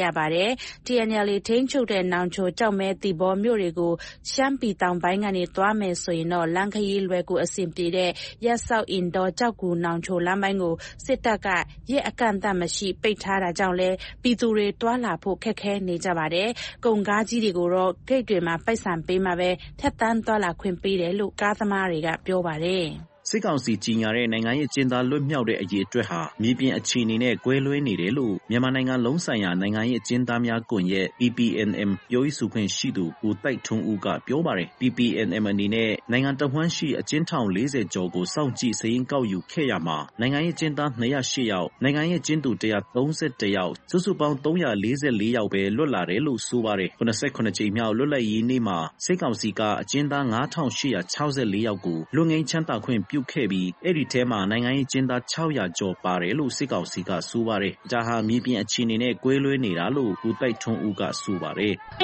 ရပါတယ်။ TNLA ထိန်းချုပ်တဲ့နောင်ချိုကြောက်မဲသီပေါမြို့တွေကိုရှမ်းပြည်တောင်ပိုင်းကနေသွားမယ်ဆိုရင်တော့လမ်းခရီးလွယ်ကူအဆင်ပြေတဲ့ရပ်ဆောက်အင်တော်ကြောက်ကူနောင်ချိုလမ်းပိုင်းကိုစစ်တပ်ကရက်အကန့်အသတ်မရှိပိတ်ထားတာကြောင့်လဲပြည်သူတွေတွာလာဖို့ခက်ခဲနေကြပါတယ်။ကုန်ကားကြီးတွေကိုတော့ဂိတ်တွေမှာပိုက်ဆံပေးမှပဲဖြတ်တန်းတွာလာခွင့်ပေးတယ်လို့ကားသမားတွေကပြောပါတယ်။စစ်ကောင်စီကြီးညာတဲ့နိုင်ငံရေးကျင်းသားလွတ်မြောက်တဲ့အရေးအတွက်ဟာမြေပြင်အခြေအနေနဲ့ကွဲလွဲနေတယ်လို့မြန်မာနိုင်ငံလုံးဆိုင်ရာနိုင်ငံရေးကျင်းသားများကွန်ရက် PPNM ပြောရေးဆိုခွင့်ရှိသူဦးတိုက်ထွန်းဦးကပြောပါတယ် PPNM အနေနဲ့နိုင်ငံတဝန်းရှိအကျဉ်းထောင်40ကျော်ကိုစောင့်ကြည့်စာရင်းကောက်ယူခဲ့ရမှာနိုင်ငံရေးကျင်းသား208ယောက်နိုင်ငံရေးကျင်းသူ131ယောက်စုစုပေါင်း344ယောက်ပဲလွတ်လာတယ်လို့ဆိုပါတယ်89ကြိမ်မြောက်လွတ်လပ်ရေးနေ့မှာစစ်ကောင်စီကအကျဉ်းသား9864ယောက်ကိုလွတ်ငြိမ်းချမ်းသာခွင့်ပြုခဲ့ပြီးအဲ့ဒီထဲမှာနိုင်ငံရေးကျင်းသား600ကျော်ပါတယ်လို့စစ်ကောင်စီကဆိုပါတယ်။ဒါဟာမြေပြင်အခြေအနေနဲ့ကွဲလွဲနေတာလို့ဦးတိုက်ထွန်းဦးကဆိုပါတယ်။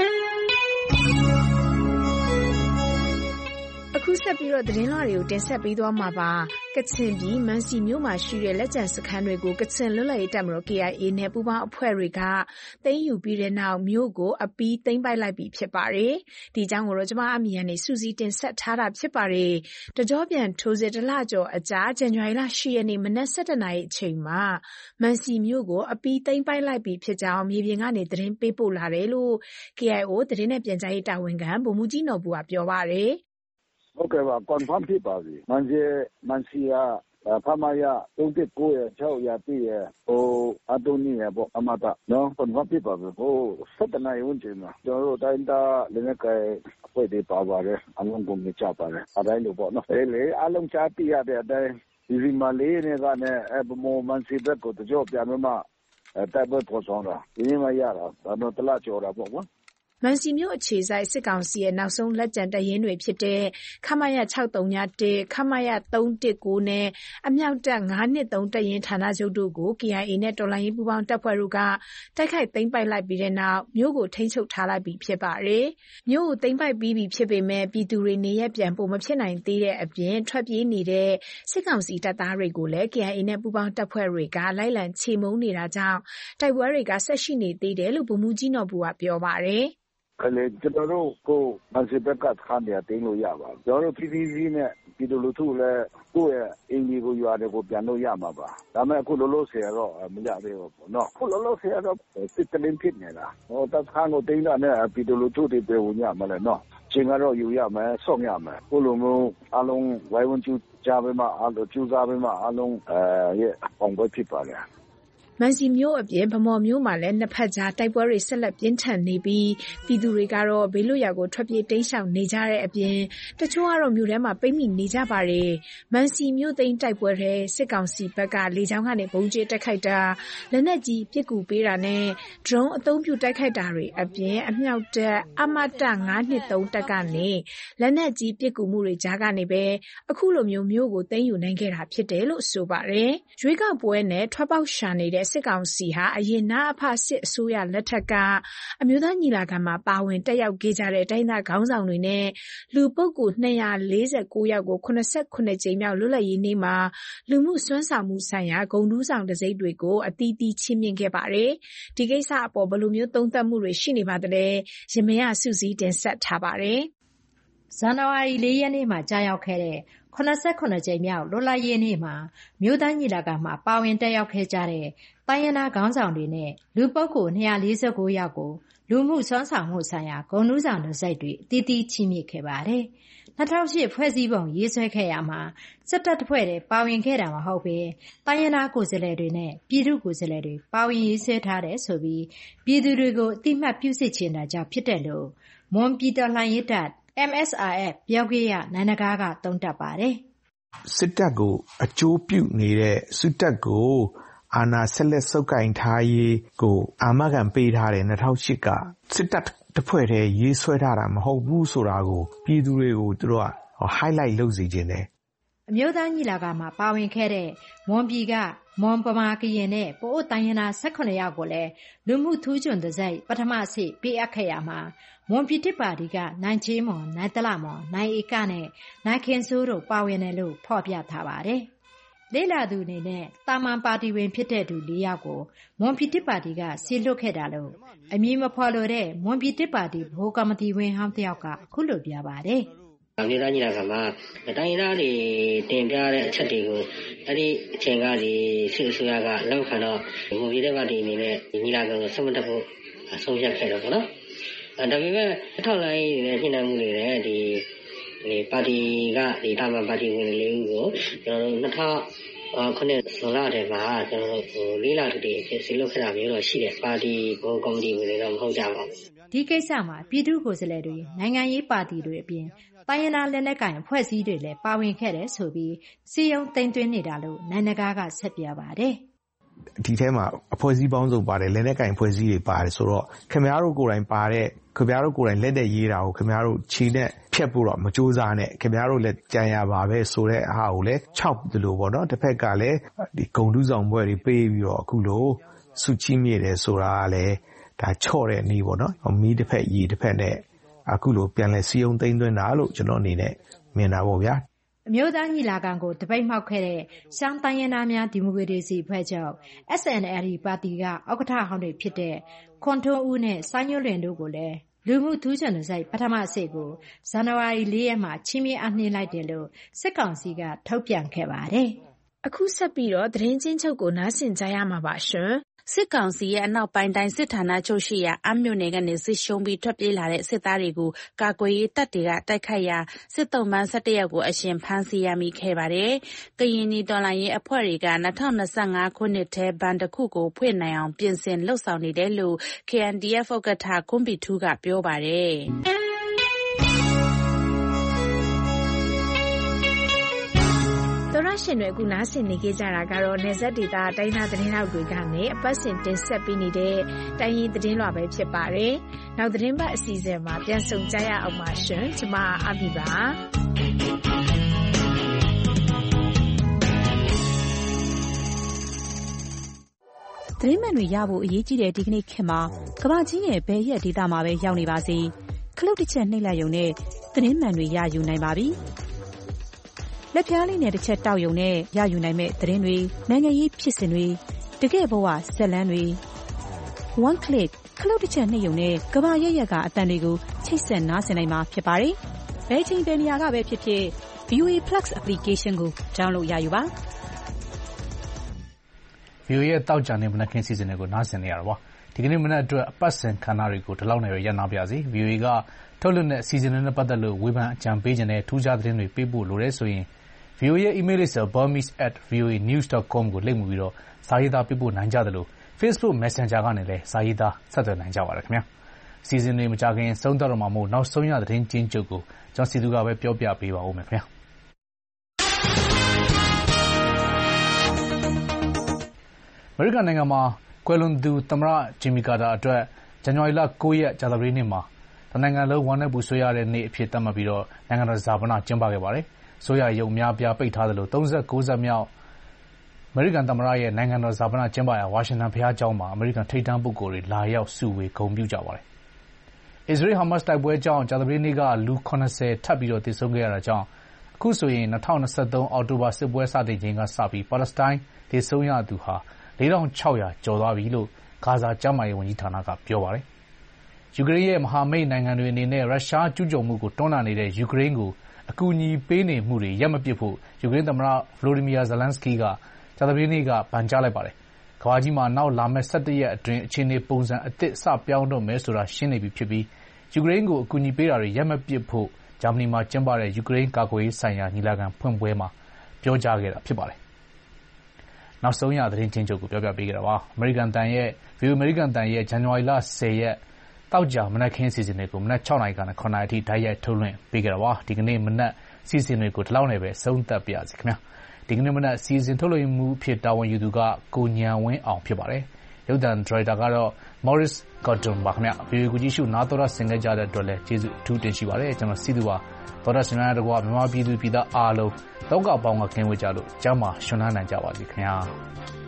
အခုဆက်ပြီးတော့သတင်းလွှာတွေကိုတင်ဆက်ပေးသွားမှာပါကချင်ပြည်မန်စီမြို့မှာရှိတဲ့လက်ကျန်စခန်းတွေကိုကချင်လွတ်လပ်ရေးတပ်မတော် KIA နဲ့ပူးပေါင်းအဖွဲ့တွေကသိမ်းယူပြီးတဲ့နောက်မြို့ကိုအပီးသိမ်းပိုက်လိုက်ပြီဖြစ်ပါတယ်ဒီအကြောင်းကိုတော့ကျွန်မအမီကနေစူးစီးတင်ဆက်ထားတာဖြစ်ပါတယ်တကြောပြန်ထိုးစစ်တလကျော်အကြာဇန်နဝါရီလ10ရက်နေ့မနက်7:00နာရီအချိန်မှာမန်စီမြို့ကိုအပီးသိမ်းပိုက်လိုက်ပြီဖြစ်ကြောင်းမြေပြင်ကနေသတင်းပေးပို့လာတယ်လို့ KIO သတင်းနဲ့ပြန်ကြားရေးတာဝန်ခံဗိုလ်မှူးကြီးနော်ဘူကပြောပါတယ်ဟုတ်ကဲ့ပါ confirm ဖြစ်ပါပြီမန်စီယာဖမရ39ရ6ရပြည့်ရဟိုအတုန်ကြီးရပေါ့အမတာနော် confirm ဖြစ်ပါပြီဟို7နိုင်ဝန်ကျင်မှာကျွန်တော်တို့တိုင်းတာလည်းနဲ့ကဲအဖွဲ့တွေပါပါတယ်အလုံးကုန်ကြပါတယ်အတိုင်းလို့ပေါ့နော်လေအလုံးချပြရတဲ့အတိုင်းဒီမှာလေးနဲ့ကနဲ့ဘမောမန်စီဘက်ကိုတကြောပြန်မှတိုက်ပွဲပေါ်ဆောင်တာဒီမှာရတာတော့တလားကျော်တာပေါ့ကွာမန်စီမြို့အခြေဆိုင်စစ်ကောင်စီရဲ့နောက်ဆုံးလက်ကျန်တရင်တွေဖြစ်တဲ့ခမရ631ခမရ319နဲ့အမြောက်တပ်923တရင်ဌာနချုပ်တို့ကို KIA နဲ့တော်လှန်ရေးပူးပေါင်းတပ်ဖွဲ့တို့ကတိုက်ခိုက်သိမ်းပိုက်လိုက်ပြီးတဲ့နောက်မြို့ကိုထိန်းချုပ်ထားလိုက်ပြီဖြစ်ပါတယ်။မြို့ကိုသိမ်းပိုက်ပြီးပြီဖြစ်ပေမဲ့ပြည်သူတွေနေရပြန်ဖို့မဖြစ်နိုင်သေးတဲ့အပြင်ထွက်ပြေးနေတဲ့စစ်ကောင်စီတပ်သားတွေကိုလည်း KIA နဲ့ပူးပေါင်းတပ်ဖွဲ့တွေကလိုက်လံချေမှုန်းနေတာကြောင့်တိုက်ပွဲတွေကဆက်ရှိနေသေးတယ်လို့ဗိုလ်မှူးကြီးနော်ဘူကပြောပါတယ်ကလေးကျွန်တော်တို့ကိုမန်စီဘက်ကခန်းတယ်တင်းလို့ရပါကျွန်တော်တို့ဖြည်းဖြည်းနဲ့ပြည်သူလူထုလည်းကိုယ့်ရဲ့အင်ဂျီကိုရွာတွေကိုပြန်လို့ရမှာပါဒါပေမဲ့အခုလောလောဆယ်တော့မရသေးဘူးပေါ့နော်အခုလောလောဆယ်တော့စစ်တလင်းဖြစ်နေတာဟိုတပ်ခန်းကိုတင်းတာနဲ့ပြည်သူလူထုတွေပြေဝင်ရမှာလဲနော်ချင်းကတော့ယူရမယ်ဆော့ရမယ်ဘလိုမျိုးအလုံးဝိုင်းဝန်းကျူကြပေးမှအလုံးကျူစားပေးမှအလုံးရဲ့အောင်ပွဲဖြစ်ပါလေမန်စီမြို့အပြင်ဗမော်မြို့မှာလည်းနှစ်ဖက်ကြားတိုက်ပွဲတွေဆက်လက်ပြင်းထန်နေပြီးပြည်သူတွေကတော့ဘေးလွတ်ရာကိုထွက်ပြေးတိမ်းရှောင်နေကြတဲ့အပြင်တချို့ကတော့မြို့ထဲမှာပိတ်မိနေကြပါတယ်။မန်စီမြို့သိမ်းတိုက်ပွဲထဲစစ်ကောင်စီဘက်ကလေကြောင်းကနေဘုံကျဲတိုက်ခိုက်တာလက်နက်ကြီးပစ်ကူပေးတာနဲ့ဒရုန်းအသုံးပြုတိုက်ခိုက်တာတွေအပြင်အမြောက်တပ်အမတ923တပ်ကနေလက်နက်ကြီးပစ်ကူမှုတွေကြားကနေပဲအခုလိုမြို့ကိုသိမ်းယူနိုင်ခဲ့တာဖြစ်တယ်လို့ဆိုပါတယ်။ရွေးကောက်ပွဲနဲ့ထွက်ပေါက်ရှာနေတဲ့စစ်ကောင်စီဟာအရင်နအဖစစ်အစိုးရလက်ထက်ကအမျိုးသားညီလာခံမှာပါဝင်တက်ရောက်ခဲ့ကြတဲ့တိုင်းသားခေါင်းဆောင်တွေနဲ့လူပုဂ္ဂိုလ်249ယောက်ကို89ကြိမ်မြောက်လွတ်လပ်ရေးနေ့မှာလူမှုစွမ်းဆောင်မှုဆိုင်ရာဂုဏ်ထူးဆောင်တံဆိပ်တွေကိုအသီးသီးချီးမြှင့်ခဲ့ပါတယ်။ဒီကိစ္စအပေါ်ဘယ်လိုမျိုးသုံးသပ်မှုတွေရှိနေပါသလဲ။ရမရစုစည်းတင်ဆက်ထားပါတယ်။ဇန်နဝါရီ4ရက်နေ့မှာကြာရောက်ခဲ့တဲ့89ကြိမ်မြောက်လွတ်လပ်ရေးနေ့မှာမြို့သားညီလာခံမှာပါဝင်တက်ရောက်ခဲ့ကြတဲ့တိုင်းရင်းသားခေါင်းဆောင်တွေနဲ့လူပုဂ္ဂိုလ်249ယောက်ကိုလူမှုစွမ်းဆောင်မှုဆိုင်ရာဂုဏ်ထူးဆောင်တံဆိပ်တွေအသီးသီးချီးမြှင့်ခဲ့ပါတယ်။2008ဖွဲ့စည်းပုံရေးဆွဲခဲ့ရမှာစစ်တပ်ဖွဲ့တွေပါဝင်ခဲ့တာမဟုတ်ဘဲတိုင်းရင်းသားကိုယ်စားလှယ်တွေနဲ့ပြည်သူ့ကိုယ်စားလှယ်တွေပါဝင်ရေးဆွဲထားတယ်ဆိုပြီးပြည်သူတွေကိုအတိမတ်ပြုစစ်ချင်တာကြောင့်ဖြစ်တယ်လို့မွန်ပြည်တော်လှန်ရေးတပ်MSRF ပြောခွင့်ရနိုင်နဂါးကသုံးသပ်ပါတယ်။စစ်တပ်ကိုအကျိုးပြုနေတဲ့စစ်တပ်ကိုအာဏာဆက်လက်ဆုပ်ကိုင်ထားရေးကိုအာမခံပေးထားတဲ့2008ကစစ်တပ်တစ်ဖွဲ့တည်းရေးဆွဲထားတာမဟုတ်ဘူးဆိုတာကိုပြည်သူတွေကိုသူတို့က highlight လုပ်စေခြင်းတယ်အမျိုးသားညီလာခံမှာပါဝင်ခဲ့တဲ့မွန်ပြည်ကမွန်ပမာကရင်နဲ့ပို့အိုတိုင်းရင်းသား18ယောက်ကိုလည်းလူမှုထူးချွန်တံဆိပ်ပထမအဆင့်ပေးအပ်ခဲ့ရမှာမွန်ပြည်တစ်ပါတီကနိုင်ချေးမွန်နိုင်တလမွန်နိုင်ဧကနဲ့နိုင်ခင်စိုးတို့ပါဝင်တယ်လို့ဖော်ပြထားပါတယ်။လေ့လာသူအနေနဲ့တာမန်ပါတီဝင်ဖြစ်တဲ့သူ4ယောက်ကိုမွန်ပြည်တစ်ပါတီကဆေးလွတ်ခဲ့တာလို့အမည်မဖော်လိုတဲ့မွန်ပြည်တစ်ပါတီဗဟိုကော်မတီဝင်ဟောင်းတစ်ယောက်ကအခုလိုပြောပါတယ်အမျိုးသားညီလာခံမှာတိုင်းရင်းသားတွေတင်ပြတဲ့အချက်တွေကိုအဲ့ဒီအချိန်ကဒီစစ်အစိုးရကလောက်ခံတော့မွန်ပြည်တစ်ပါတီအနေနဲ့ညီလာခံကိုဆက်မတက်ဖို့ဆုံးဖြတ်ခဲ့တော့ပေါ့နော်ဒါပေမဲ့ထောက်လိုင်းနဲ့ညှိနှိုင်းမှုတွေနဲ့ဒီပါတီကဒီတာမန်ပါတီဝင်4ဦးကိုကျွန်တော်တို့2009လထဲမှာကျွန်တော်တို့4လတည်းဖြစ်စီလုပ်ခဲ့တာမျိုးတော့ရှိတယ်ပါတီကိုကော်မတီဝင်တွေတော့မဟုတ်ကြပါဘူးဒီကိစ္စမှာပြည်သူ့ကိုယ်စားလှယ်တွေနိုင်ငံရေးပါတီတွေအပြင်တိုင်းရင်းသားလက်နက်ကိုင်အဖွဲ့အစည်းတွေလည်းပါဝင်ခဲ့တယ်ဆိုပြီးစီယုံသိမ်းသွင်းနေတာလို့နိုင်ငံကားကဆက်ပြပါတယ်ဒီထဲမှာအဖွဲ့အစည်းပေါင်းစုံပါတယ်လက်နက်ကင်အဖွဲ့အစည်းတွေပါတယ်ဆိုတော့ခင်ဗျားတို့ကိုယ်တိုင်ပါတဲ့ခင်ဗျားတို့ကိုယ်တိုင်လက်တဲ့ရေးတာကိုခင်ဗျားတို့ခြေနဲ့ဖြတ်ဖို့တော့မကြိုးစားနဲ့ခင်ဗျားတို့လည်းကြံရပါပဲဆိုတဲ့အားကိုလည်း6တယ်လို့ပေါ့နော်တစ်ဖက်ကလည်းဒီဂုံတူးဆောင်ဘွဲတွေပေးပြီးတော့အခုလိုစုချီးမြှင့်တယ်ဆိုတာကလည်းဒါချော့တဲ့နေ့ပေါ့နော်မီးတစ်ဖက်ရေတစ်ဖက်နဲ့အခုလိုပြန်လဲစီယုံသိမ်းသွင်းတာလို့ကျွန်တော်အနေနဲ့မြင်တာပေါ့ဗျာအမျိုးသားညီလာခံကိုတပိတ်မှောက်ခဲ့တဲ့ရှမ်းတိုင်းရင်းသားများဒီမိုကရေစီအဖွဲ့ချုပ် SNLD ပါတီကဥက္ကဋ္ဌဟောင်းတွေဖြစ်တဲ့ခွန်ထွန်းဦးနဲ့စိုင်းညွန့်လွင်တို့ကိုလည်းလူမှုထူးချွန်တဲ့ဆိုင်ပထမအစိတ်ကိုဇန်နဝါရီ4ရက်မှာချီးမြှင့်အပ်နှင်းလိုက်တယ်လို့စစ်ကောင်စီကထုတ်ပြန်ခဲ့ပါတယ်။အခုဆက်ပြီးတော့သတင်းချင်းချုပ်ကိုနားဆင်ကြရမှာပါရှင်။စစ်ကောင်စီရဲ့အနောက်ပိုင်းတိုင်းစစ်ဌာနချုပ်ရှိရာအမြို့နယ်ကနေစစ်ရှုံးပြီးထွက်ပြေးလာတဲ့စစ်သားတွေကိုကာကွယ်ရေးတပ်တွေကတိုက်ခိုက်ရာစစ်တုံးပန်း17ယောက်ကိုအရှင်ဖမ်းဆီးရမိခဲ့ပါတယ်။ကရင်နီတော်လှန်ရေးအဖွဲ့တွေက2025ခုနှစ်ထဲဘဏ်တစ်ခုကိုဖွင့်နိုင်အောင်ပြင်ဆင်လှုပ်ဆောင်နေတယ်လို့ KNDF ဥက္ကဋ္ဌကွန်ပီထူးကပြောပါတယ်။သောရရှင်တွေအခုနားဆင်နေကြတာကတော့နယ်စပ်ဒေသတိုင်းသားသတင်းတောက်တွေကနေအပတ်စဉ်တင်ဆက်ပေးနေတဲ့တိုင်းရင်းသတင်းလွှာပဲဖြစ်ပါတယ်။နောက်သတင်းပတ်အစီအစဉ်မှာပြန်ဆုံကြရအောင်ပါရှင်။ကျွန်မအဘိပါသတင်းမှန်တွေရဖို့အရေးကြီးတဲ့ဒီကနေ့ခေတ်မှာကမ္ဘာကြီးရဲ့ဘယ်ရက်ဒေသမှာပဲရောက်နေပါစေခလုတ်တစ်ချက်နှိပ်လိုက်ရုံနဲ့သတင်းမှန်တွေရယူနိုင်ပါပြီ။လက်ပြားလေးနဲ့တစ်ချက်တောက်ရုံနဲ့ရယူနိုင်မဲ့သတင်းတွေနိုင်ငံရေးဖြစ်စဉ်တွေတကယ့်ဘဝဇက်လန်းတွေ one click ခလုတ်တစ်ချက်နှိပ်ရုံနဲ့ကမ္ဘာရဲ့ရက်ကအတန်တွေကိုချိတ်ဆက်နားဆင်နိုင်မှာဖြစ်ပါတယ်။ဘယ်ချိန်ဘယ်နေရာကပဲဖြစ်ဖြစ် VOA Plus application ကို download ရယူပါ။ VOA ရဲ့တောက်ကြတဲ့မနက်ခင်းစီစဉ်တွေကိုနားဆင်နေရတာပါ။ဒီကနေ့မနက်အတွက်အပတ်စဉ်ခန္ဓာတွေကိုဒီလောက်နဲ့ရနာပြစီ။ VOA ကထုတ်လွှင့်တဲ့စီစဉ်တွေနဲ့ပတ်သက်လို့ဝေဖန်အကြံပေးခြင်းနဲ့ထူးခြားသတင်းတွေပေးပို့လိုတဲ့ဆိုရင်VOA ရဲ့ email list burmese@voanews.com ကိုလိပ်မူပြီးတော့စာရေးသားပေးပို့နိုင်ကြတယ်လို့ Facebook Messenger ကနေလည်းစာရေးသားဆက်သွယ်နိုင်ကြပါတယ်ခင်ဗျာ။စီစဉ်တွေမကြခင်ဆုံးသက်တော့မှာမို့နောက်ဆုံးရသတင်းချင်းချုပ်ကိုကျွန်တော်စီသူကပဲပြောပြပေးပါဦးမယ်ခင်ဗျာ။အမေရိကန်နိုင်ငံမှာကွယ်လွန်သူသမ္မတဂျင်မီကာတာအတွက်ဇန်နဝါရီလ9ရက်ကြာသပတေးနေ့မှာတနိုင်ငံလုံးဝမ်းနည်းပူဆွေးရတဲ့နေ့အဖြစ်သတ်မှတ်ပြီးတော့နိုင်ငံတော်ဈာပနကျင်းပခဲ့ပါတယ်။ဆိုရရုံများပြပိတ်ထားသလို39ဆက်မြောက်အမေရိကန်သမ္မတရဲ့နိုင်ငံတော်ဈာပနကျင်းပရာဝါရှင်တန်ဘုရားကျောင်းမှာအမေရိကန်ထိပ်တန်းပုဂ္ဂိုလ်တွေလာရောက်စုဝေးဂုဏ်ပြုကြပါတယ်။အစ္စရေးဟာမတ်စ်တိုက်ပွဲကြောင့်ကြာသပတေးနေ့ကလူ80ထပ်ပြီးတော့သေဆုံးခဲ့ရတာကြောင့်အခုဆိုရင်2023အောက်တိုဘာစစ်ပွဲစတင်ချိန်ကစပြီးပါလက်စတိုင်းသေဆုံးရသူဟာ4600ကျော်သွားပြီလို့ဂါဇာကျန်းမာရေးဝန်ကြီးဌာနကပြောပါတယ်။ယူကရိန်းရဲ့မဟာမိတ်နိုင်ငံတွေအနေနဲ့ရုရှားကျူးကျော်မှုကိုတွန်းလှန်နေတဲ့ယူကရိန်းကိုအကူအညီပေးနေမှုတွေရပ်မပစ်ဖို့ယူကရိန်းသမ္မတဗလိုဒီမီယာဇလန်စကီးကကြာသပတေးနေ့ကပန်ကြားလိုက်ပါတယ်။ကမ္ဘာကြီးမှာနောက်လာမယ့်17ရက်အတွင်းအခြေအနေပုံစံအသစ်စပြောင်းတော့မယ်ဆိုတာရှင်းနေပြီဖြစ်ပြီးယူကရိန်းကိုအကူအညီပေးတာတွေရပ်မပစ်ဖို့ဂျာမနီမှာကျင်းပတဲ့ယူကရိန်းကာကွယ်ရေးဆိုင်ရာညီလာခံဖွင့်ပွဲမှာပြောကြားခဲ့တာဖြစ်ပါတယ်။နောက်ဆုံးရသတင်းချင်းချုပ်ကိုပြောပြပေးခဲ့တာပါ။အမေရိကန်တန်ရဲ့ဇန်နဝါရီလ10ရက်တောက်ကြမနက်ခင်းစီစဉ်တွေကိုမနက်6နာရီကနေ9နာရီအထိဓာတ်ရိုက်ထုတ်လွှင့်ပေးကြတာပါဒီကနေ့မနက်စီစဉ်တွေကိုဒီလောက်နဲ့ပဲဆုံးသက်ပါရစေခင်ဗျာဒီကနေ့မနက်စီစဉ်ထုတ်လွှင့်မှုဖြစ်တာဝန်ယူသူကကိုညံဝင်းအောင်ဖြစ်ပါတယ်ရုပ်သံဒရိုက်တာကတော့ Morris Gordon ပါခင်ဗျာဗီဒီယိုကိုကြည့်ရှုနားတော်ရဆင်ခဲ့ကြတဲ့အတွက်လည်းကျေးဇူးအထူးတင်ရှိပါတယ်ကျွန်တော်စီသူပါတော်ရဆင်ရတဲ့ကွာမြန်မာပြည်သူပြည်သားအားလုံးတောက်ကပေါင်းကကင်းဝေးကြလို့ကျမ်းမာရှင်လန်းနိုင်ကြပါစေခင်ဗျာ